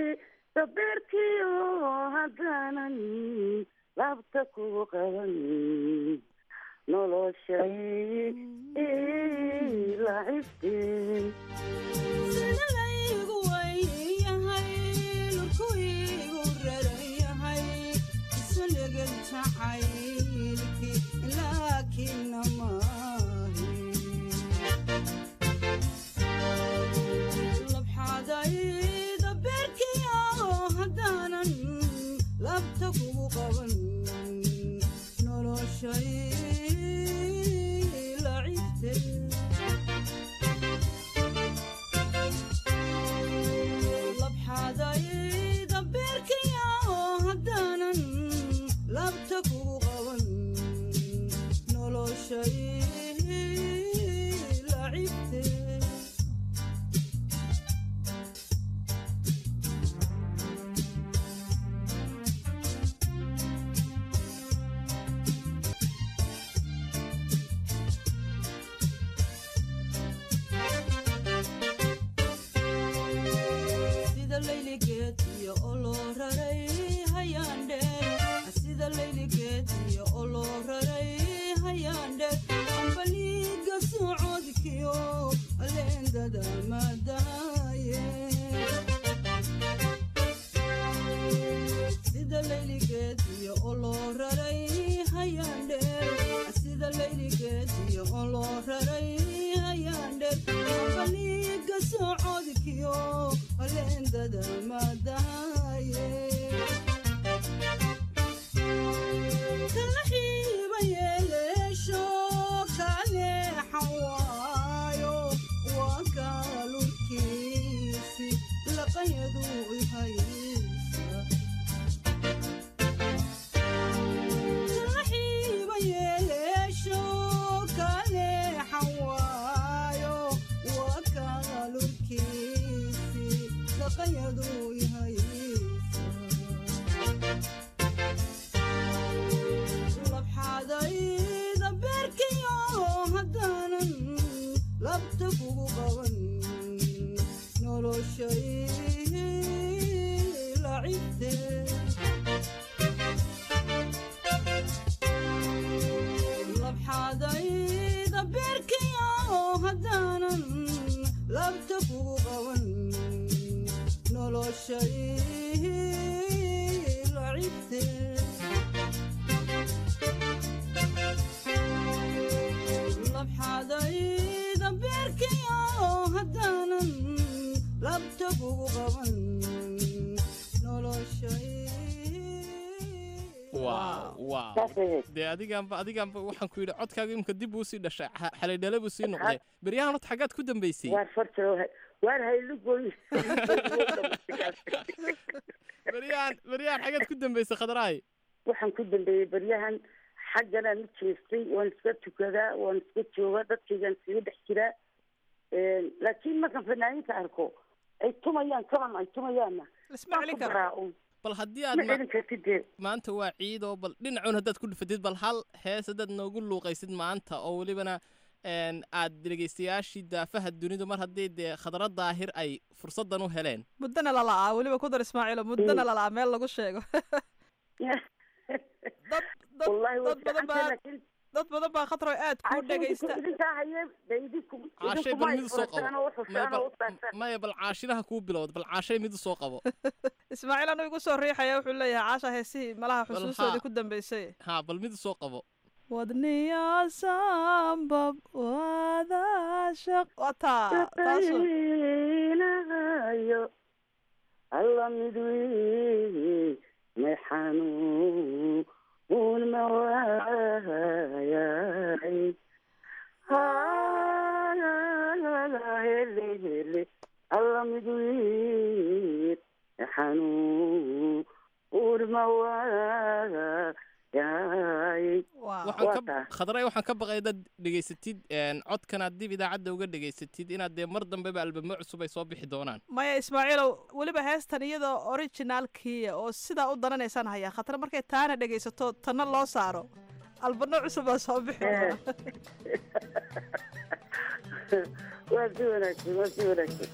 dabeerkiyo haddaanan laabta kugu qaban noloshay lacibtee dee adigaanba adigaanba waxaan ku yidhi codkaaga imka dib buu sii dhashay xalaydhale buu sii noqday beryahan horta xaggaad ku dambaysay waar farta waar haylugoy beryahan beryahan xaggaad ku dambaysay khadraay waxaan ku dambeeyey beryahan xagganaan u jeestay waan iska tukadaa waan iska joogaa dadkaygaan iskaga dhex jiraa laakiin markaan fanaaniinta arko ay tumayaan kaban ay tumayaanna ismaclin karaa bal haddii aad maanta waa ciid oo bal dhinacuun haddaad ku dhufatid bal hal hees haddaad noogu luuqaysid maanta oo welibana aad dhegeystayaashii daafaha dunidu mar haddii dee khadra daahir ay fursaddan u heleen muddana lala'aa weliba ku dar ismaaciilo muddana lala'aa meel lagu sheego dad badan baa khatro aad ku dhegaysta caashay bal mid soo qabo maya bal caashinaha kuu bilowd bal caashay mid soo qabo ismaaciil anu igu soo riixaya wuxuu leeyahay caasha heesihii malaha xusuustoodii ku dambeysay ha bal mid soo qabo wadniya sambab wadaashaq wataa taasinayo alla midwi may xanuun un mawayay hele hele alla midwi xanuun un mawayay khadray waxaan ka baqay dad dhegaysatid codkanaad dib idaacadda uga dhegaysatid inaad dee mar dambeba albamo cusub ay soo bixi doonaan maya ismaaciilow weliba heestan iyadoo originaalkiia oo sidaa u dananaysaan hayaa khatare markay taana dhegaysato tanna loo saaro albano cusub baa soo bixi doona waa si wanaagsan waa si wanaagsan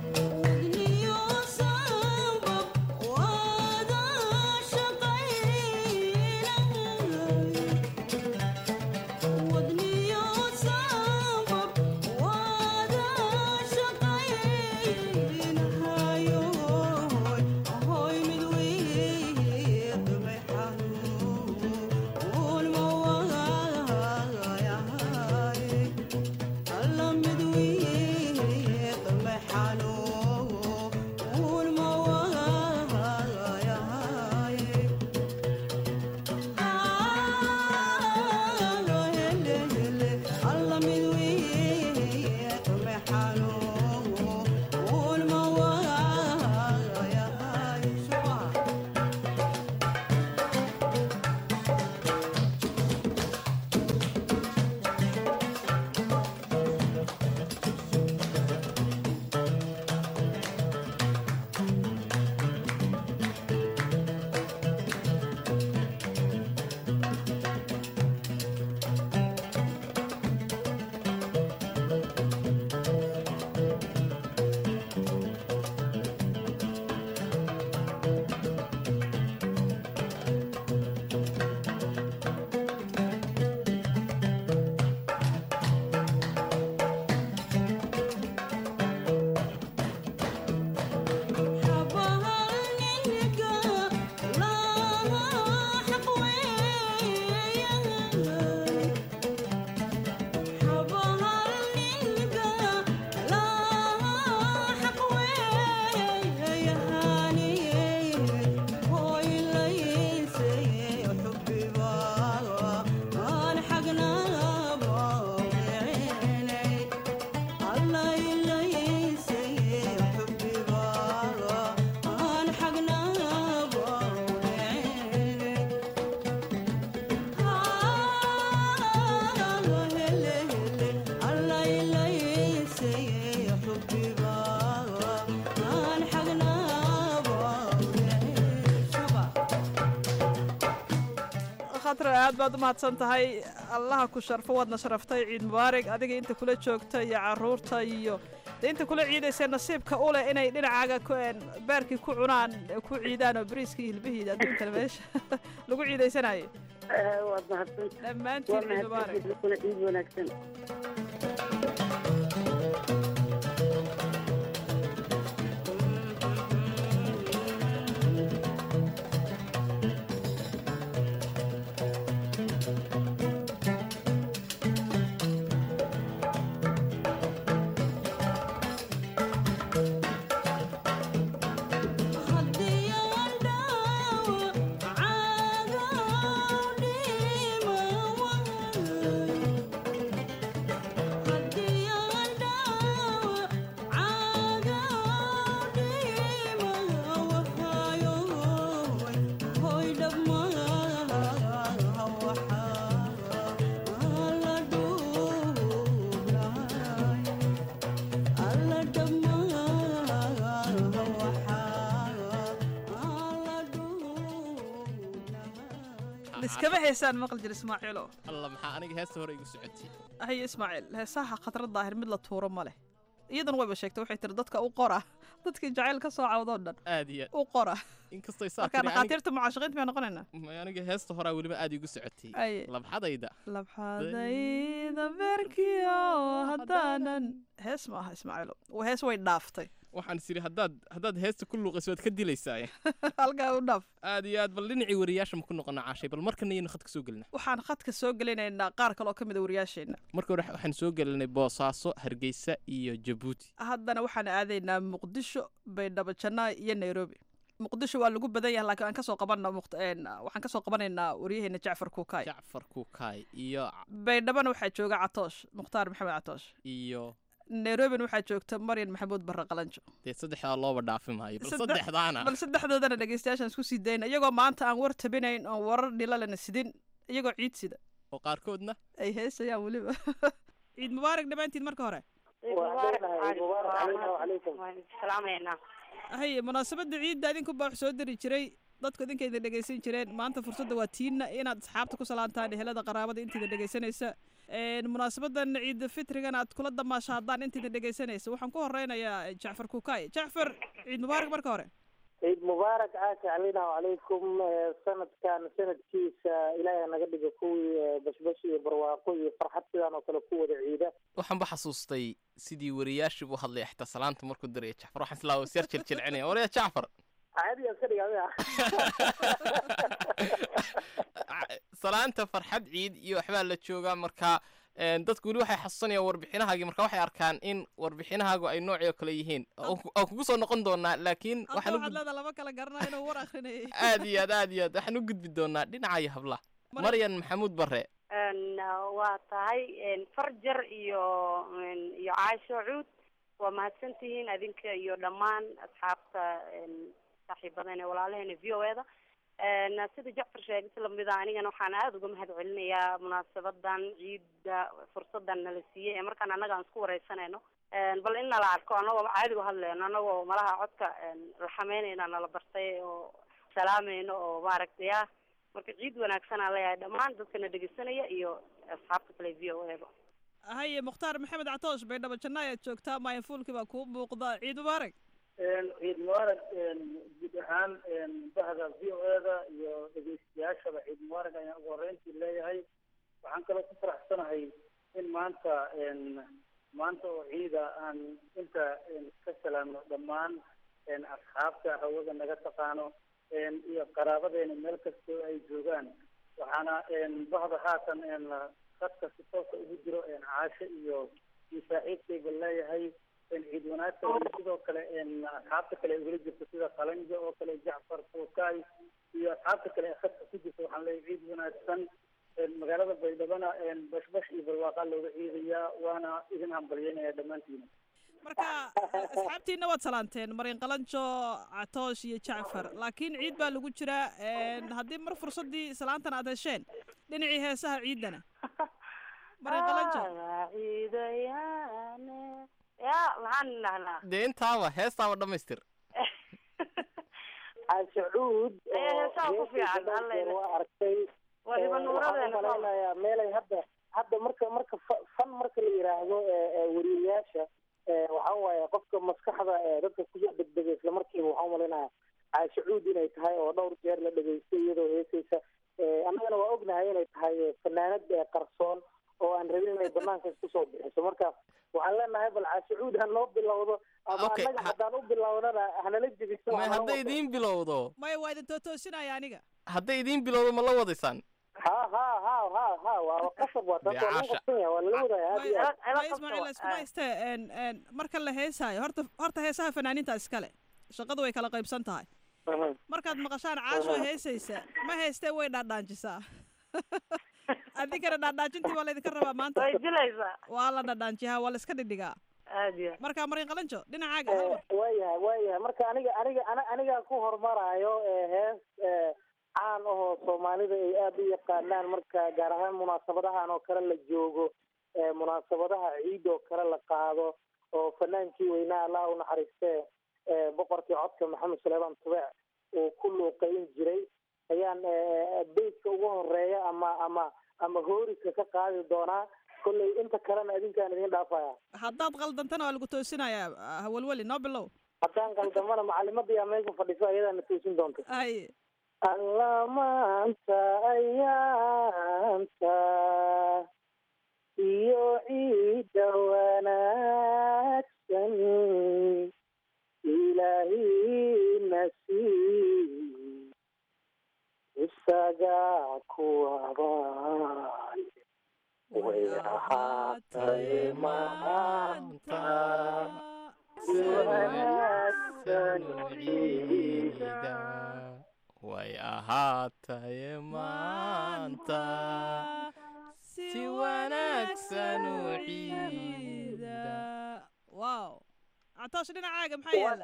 aad baad u mahadsan tahay allaha ku sharfo waadna sharaftay ciid mubaarig adiga inta kula joogta iyo caruurta iyo inta kula ciidaysay nasiibka u leh inay dhinacaaga beerkii ku cunaan ku ciidaan oo bariiskii hilbihiida adduunkana meesha lagu ciidaysanayo waad mahadsan dhammaantiin ciid mubaarig ciid wanaagsan Haddii aan dhaawo caaga iskama heesaan maqli jir ismaaciilo alla maxaa aniga heesta hore igu socotay haye ismaaciil heesaha khatrad daahir mid la tuuro ma leh iyadan wayba sheegtay waxay tiri dadka u qora dadkii jacayl ka soo cawdoo dhan aad iyo u qora inkastoo saa marka dhakhaatiirta mucaashaqiinta may noqonaynaa aniga heesta hore weliba aad igu socotay labxadayda labxadayda beerkiyo haddaanan hees maaha ismaaciilo hees way dhaaftay waxaan isiri haddaad haddaad heesta ku luuqayso waad ka dilaysaa halkaa u dhaaf aad iyo aad bal dhinacii wariyaasha ma ku noqonaa caashay bal markana iyanu khadka soo gelinaa waxaan khadka soo gelinaynaa qaar kale oo ka mid a wariyaasheenna marka hore waxaan soo gelinay boosaaso hargeysa iyo jabuuti haddana waxaan aadaynaa muqdisho baydhabo janaa iyo nairobi muqdisho waa lagu badan yahay laakiin aan kasoo qabana waxaan kasoo qabanaynaa waryaheena jacfar kuukaay jacfar kuukaay iyo baydhabona waxaa jooga catoosh mukhtaar maxamed catoosh iyo nairobina waxaa joogta maryan maxamuud barre qalanjo dee saddexdaa looba dhaafi maayo bal saddexdaana bal saddexdoodana dhegeystayaashaan isku sii dayna iyagoo maanta aan war tabinayn oon warar dhilalana sidin iyagoo ciid sida oo qaarkoodna ay heesayaan weliba ciid mubaarak dhammaantiin marka hore haye munaasabadda ciidda idinku baa wax soo diri jiray dadku idinka idin dhegeysan jireen maanta fursadda waa tiinna inaad asxaabta ku salaantaan ehelada qaraabada inta idin dhegeysanaysa munaasabadan ciida fitrigan aad kula damaasha haddaan inta idin dhegeysanaysa waxaan ku horeynayaa jacfar kuukaay jacfar ciid mubaarak marka hore ciid mubaarak caasha calinahu calaykum sanadkan sanadkiisa ilaahay naga dhiga kuwii bashbash iyo barwaaqo iyo farxad sidaan oo kale ku wada ciida waxaan ba xasuustay sidii wariyaashii buu hadlay xitaa salaanta markuu diraya jacfar waxaan islaa wasyar jiljilinaya waraya jacfar caadi iska dhiga salaanta farxad ciid iyo waxbaa la joogaa marka dadku weli waxay xasuusanayaan warbixinahaagii marka waxay arkaan in warbixinahaagu ay noocii oo kale yihiin oo kugu soo noqon doonaa laakiin waxaan laba kala garanaa inuu war akrinayay aad iyo aad aad iyo aad waxaan u gudbi doonaa dhinaca iyo hablaha maryan maxamuud barre waa tahay farjar iyo iyo caasho cuud waa mahadsantihiin adinka iyo dhammaan asxaabta saaxiibadan ee walaalaheena v o eda sida jacfar sheegay si lamida anigana waxaan aada uga mahad celinayaa munaasabadan ciidda fursadan nala siiyey ee markaan annaga aan isku wareysanayno bal in nala arko anagoo caadigu hadleyno anagoo malaha codka la xameynayna nala bartay oo salaamayno oo maaragtay ah marka ciid wanaagsan aan leeyahay dhammaan dadkana dhegeysanaya iyo asxaabta kale v o eba haye mukhtaar maxamed catoosh baydhabo janna ayaad joogtaa maayafuulkii baa kuu muuqda ciid mubaarak ciid mubaarak guud ahaan bahda v o eda iyo dhegeystayaashaba ciid mubaarak ayaan ugu horeyntii leeyahay waxaan kaloo ku faraxsanahay in maanta maanta oo ciida aan inta ka salaamno dhammaan asxaabta hawada naga taqaano iyo qaraabadeena meel kastoo ay joogaan waxaana bahda haatan dadka si toosa ugu jiro caasho iyo iyo saaxiibkayga leeyahay ciid wanaagsan iyo sidoo kale asxaabta kale ay ugala jirto sida qalanjo oo kale jacfar kuukaay iyo asxaabta kale ee khadka ku jirta waxaan leeyahay ciid wanaagsan magaalada baydhabana bashbash iyo barwaaqaa looga ciidayaa waana idin hambalyeynaya dhammaantiina marka asxaabtiina waad salaanteen maryan qalanjo catoosh iyo jacfar laakiin ciid baa lagu jiraa haddii mar fursadii salaantan aad hesheen dhinacii heesaha ciidana maryan qalanjo ciidayane ya maxaan dhahnaa dee intaaba heestaaba dhamaystir caashacuud heesaa ku fiican waa arkay waliba nuuradeena malaynayaa meelay hadda hadda marka marka fan marka la yiraahdo wariyayaasha waxa waaye qofka maskaxda dadka kusoo degdega isla markiiba waxaan umalaynaya caashacuud inay tahay oo dhowr jeer la dhegaystay iyadoo heesaysa annagana waa ognahay inay tahay fanaanad qarsoon oo aan rabin inay banaanka isku soo bixiso marka waxaan leenahay bal caashacuud ha noo bilowdo ama annaga haddaan u bilownana hanala jebiso may hadday idiin bilowdo maya waa idin tootoosinaya aniga hadday idiin bilowdo ma la wadaysaan ha ha ha ha ha waa qasab waa taas waa lagu qabsan yahay waa lala wadaya ismaaciil iskuma hayste marka la heesaayo horta horta heesaha fanaaniinta iskale shaqadu way kala qaybsan tahay markaad maqashaan caasho heesaysa ma heystee way dhaadhaanjisaa adinkana dhaadhaajintii waa laydinka rabaa maanta way jilaysaa waa la dhaadhaanjihaa waa la iska dhidhigaa aad iyo marka maryan qalanjo dhinacaaga waayahay waayahay marka aniga aniga anigaa ku hormaraayo hees caan ahoo soomaalida ay aada u yaqaanaan marka gaar ahaan munaasabadahan oo kale la joogo munaasabadaha ciid oo kale la qaado oo fanaankii weynaa allah u naxariistee boqorkii codka maxamed suleymaan tubec uu ku luuqeyn jiray ayaan beyska ugu horeeya ama ama ama hooriska ka qaadi doonaa kolley inta kalena adinkaan idin dhaafaya haddaad qaldantana waa lagu toosinayaa hawalweli noo bilow haddaan qaldamana macalimadii meesha fadhiso ayadaa na toosin doonta ay alla maanta ayaanta iyo ciidda wanaagsan ilaahina sii isaga kuwabaan way ahaatay maanta si wanaagsan ciida way ahaataye maanta si wanaagsan u ciida wow catoosh dhinacaaga maxaa yaala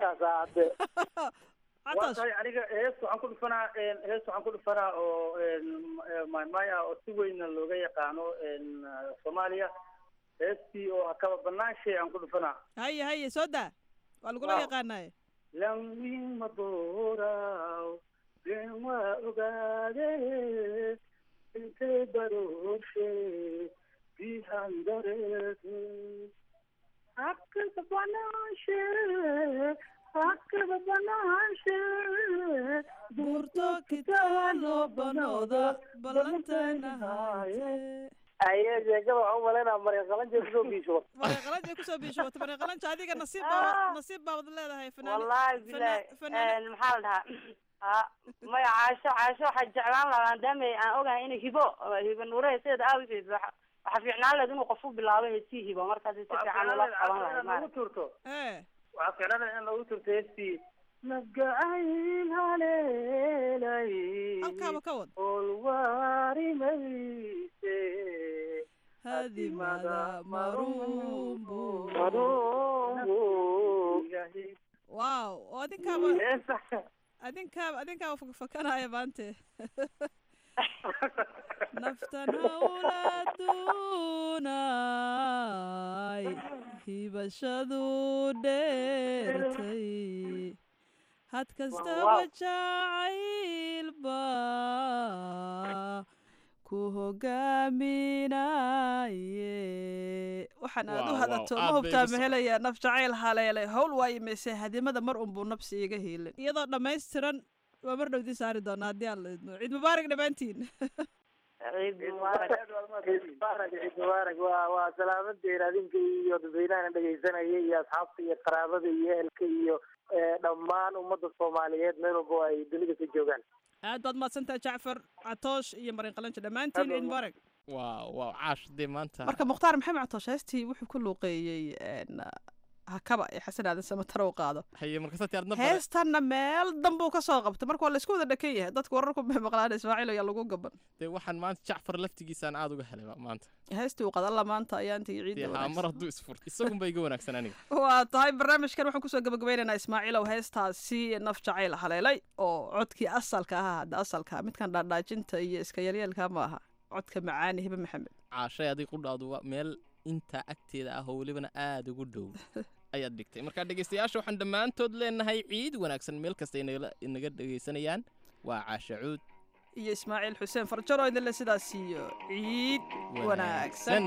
waa tahay aniga hees waxaan ku dhufanaa hees waxaan ku dhufanaa oo maymaya oo si weyna looga yaqaano soomaaliya heestii oo hakaba banaanshe aan ku dhufanaa haye haye soo daa waa lagula yaqaanaye lamwin madooraw den waa ogaade intay barooshe bihandareede hakaba banaanshe hakaba banaanshe buurto kitaalo banooda ballantayna haate aye sheekada waxaan umalaynaa mareeqalanja kusoo biishubata mareeqalanja kusoo biishubata mareeqalanja adiga nasiib baa nasiib baad leedahay fanaan wallahi bilahi maxaa la dhahaa maya caasho caasho waxaa jeclaan lahaa maadaama aan ogahay inay hibo hibo nuure heeseeda aawiseed waxaa fiicnaan lahayd inuu qof u bilaabo heesii hibo markaas si fiican ula qaban lahay lagu turto waxaa fiicnaan in lagu turto heestii nagacayl haleelay halkaaba ka wad olwaarimayse hadimada marumbu marumbu wow oo adinkaaba adinkaaba adinkaaba fakfakanaya maante naftan hawlaadunay hibashadu dheertay had kastaba jacaylba ku hogaaminaye waxaan aad u hadato ma hubtaa ma helaya naf jacayl haleelay hawl waayo mise hadimada mar unbuu nafsi iga hiilin iyadoo dhammaystiran waa mar dhowdii saari doonaa haddii aan la idmo ciid mubaarak dhammaantiin ciid mubaarak ciid mubaarak ciid mubaarak waa waa salaamadeen adinka iyo dadweynahana dhegaysanaya iyo asxaabta iyo qaraabada iyo ehelka iyo dhammaan ummadda soomaaliyeed meel walba ay dunida ka joogaan aad baad mahadsantahay jacfar catoosh iyo marin qalanja dhammaantiin ciid mubaarak waaw waaw caash dee maanta marka mukhtaar maxamed catoosh heestii wuxuu ku luuqeeyey hakaba ee xasan aadan samataro u qaado haye markaas tiyaarna heestanna meel danbuu ka soo qabtay marka waa la isku wada dhakan yahay dadku wararku bay maqlaan ismaaciil ayaa lagu gaban dee waxaan maanta jacfar laftigiisaan aad uga helay maanta heestii uu qadalla maanta ayaa intii ciidda wanaagsan mar hadduu isfurtay isagun ba iga wanaagsan aniga waa tahay barnaamijkan waxaan kusoo gabagabeynaynaa ismaaciilow heestaasi naf jacayl haleelay oo codkii asalka ahaa hadda asalka midkan dhaadhaajinta iyo iska yalyeelka ma aha codka macaani hibe maxamed caashay adig qudhaadu meel inta agteeda ah oo welibana aada ugu dhow ayaad dhigtay markaa dhegaystayaasha waxaan dhammaantood leenahay ciid wanaagsan meel kasta inaga dhegaysanayaan waa caasha cuud iyo ismaaciil xuseen farjaro idinle sidaas iyo ciid wanaagsan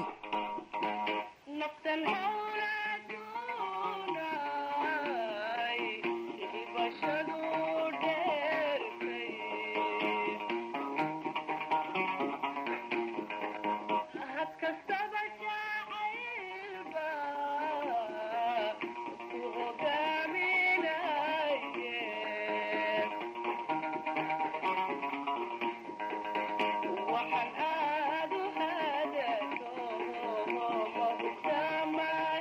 Waxaan aad u hadato, ma hubta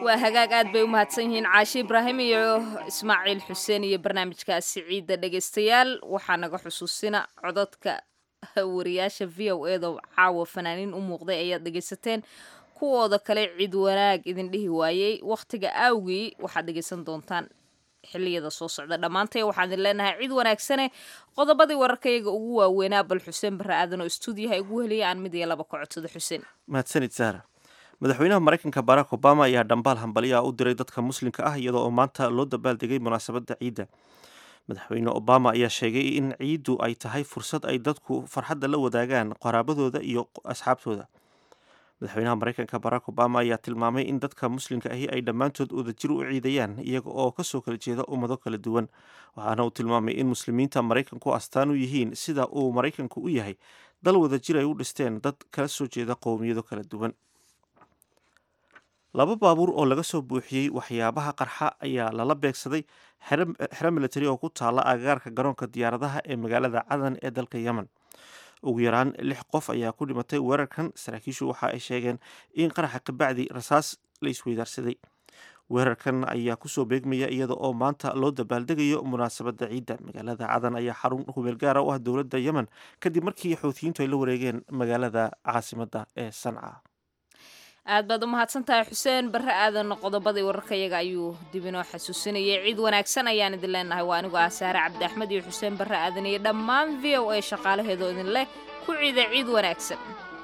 waa hagaag aad bay u mahadsan yihiin caashi ibraahim iyo ismaaciil xuseen iyo barnaamijkaasi ciidda dhegaystayaal waxaa naga xusuusina codadka wariyaasha v o eeda caawa fanaaniin u muuqday ayaad dhegaysateen kuwooda kale ciid wanaag idin dhihi waayey wakhtiga aawgii waxaad dhegaysan doontaan xilliyada soo socda dhammaantay waxaan idin leenahay ciid wanaagsane qodobadii wararkayaga ugu waaweynaa bal xuseen barre aadan oo stuudiyaha igu heliya aan mid iyo laba ka codsado xuseen mahadsanid sahra madaxweynaha maraykanka barack obama ayaa dhambaal hambaliya u diray dadka muslimka ah iyadoo oo maanta loo dabaaldegay munaasabadda ciidda madaxweyne obama ayaa sheegay in ciiddu ay tahay fursad ay dadku farxadda la wadaagaan qaraabadooda iyo asxaabtooda madaxweynaha maraykanka barack obama ayaa tilmaamay in dadka muslimka ahi ay dhammaantood wadajir u ciidayaan iyaga oo kasoo kala jeeda ummado kala duwan waxaana uu tilmaamay in muslimiinta maraykanku astaan u yihiin sida uu maraykanku u yahay dal wadajir ay u dhisteen dad kala soo jeeda qowmiyado kala duwan laba baabuur oo laga soo buuxiyey waxyaabaha qarxa ayaa lala beegsaday xero militari oo ku taala agagaarka garoonka diyaaradaha ee magaalada cadan ee dalka yemen ugu yaraan lix qof ayaa ku dhimatay weerarkan saraakiishu waxa ay sheegeen in qaraxa kabacdi rasaas la isweydaarsaday weerarkan ayaa kusoo beegmaya iyada oo maanta loo dabaaldegayo munaasabadda ciidda magaalada cadan ayaa xarun hubeel gaara u ah dowladda yemen kadib markii xuutiyiintu ay la wareegeen magaalada caasimadda ee sanca aad baad u mahadsan tahay xuseen barre aadan qodobadii wararkayaga ayuu dib inoo xasuusinayay ciid wanaagsan ayaan idin leenahay waa anigu ah saare cabdi axmed iyo xuseen barre aadan iyo dhammaan v o a shaqaalaheedoo idin leh ku ciida ciid wanaagsan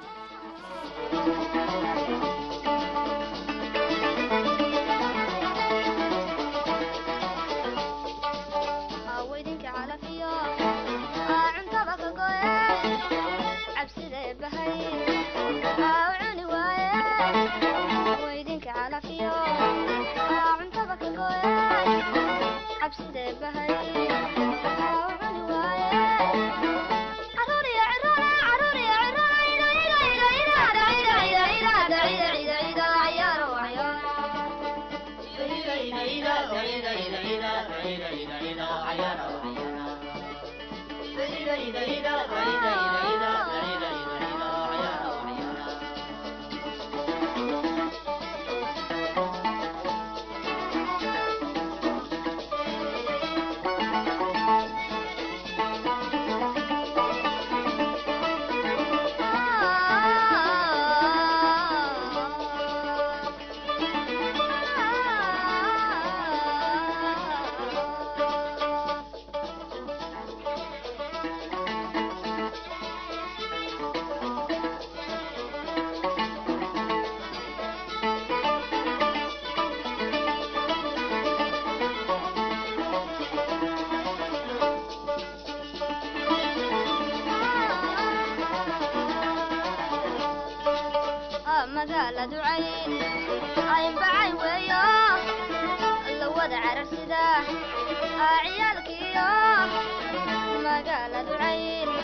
magaaladu cayn cayn bacay weeyo la wada cararsida ciyaalkiyo magaaladu cayn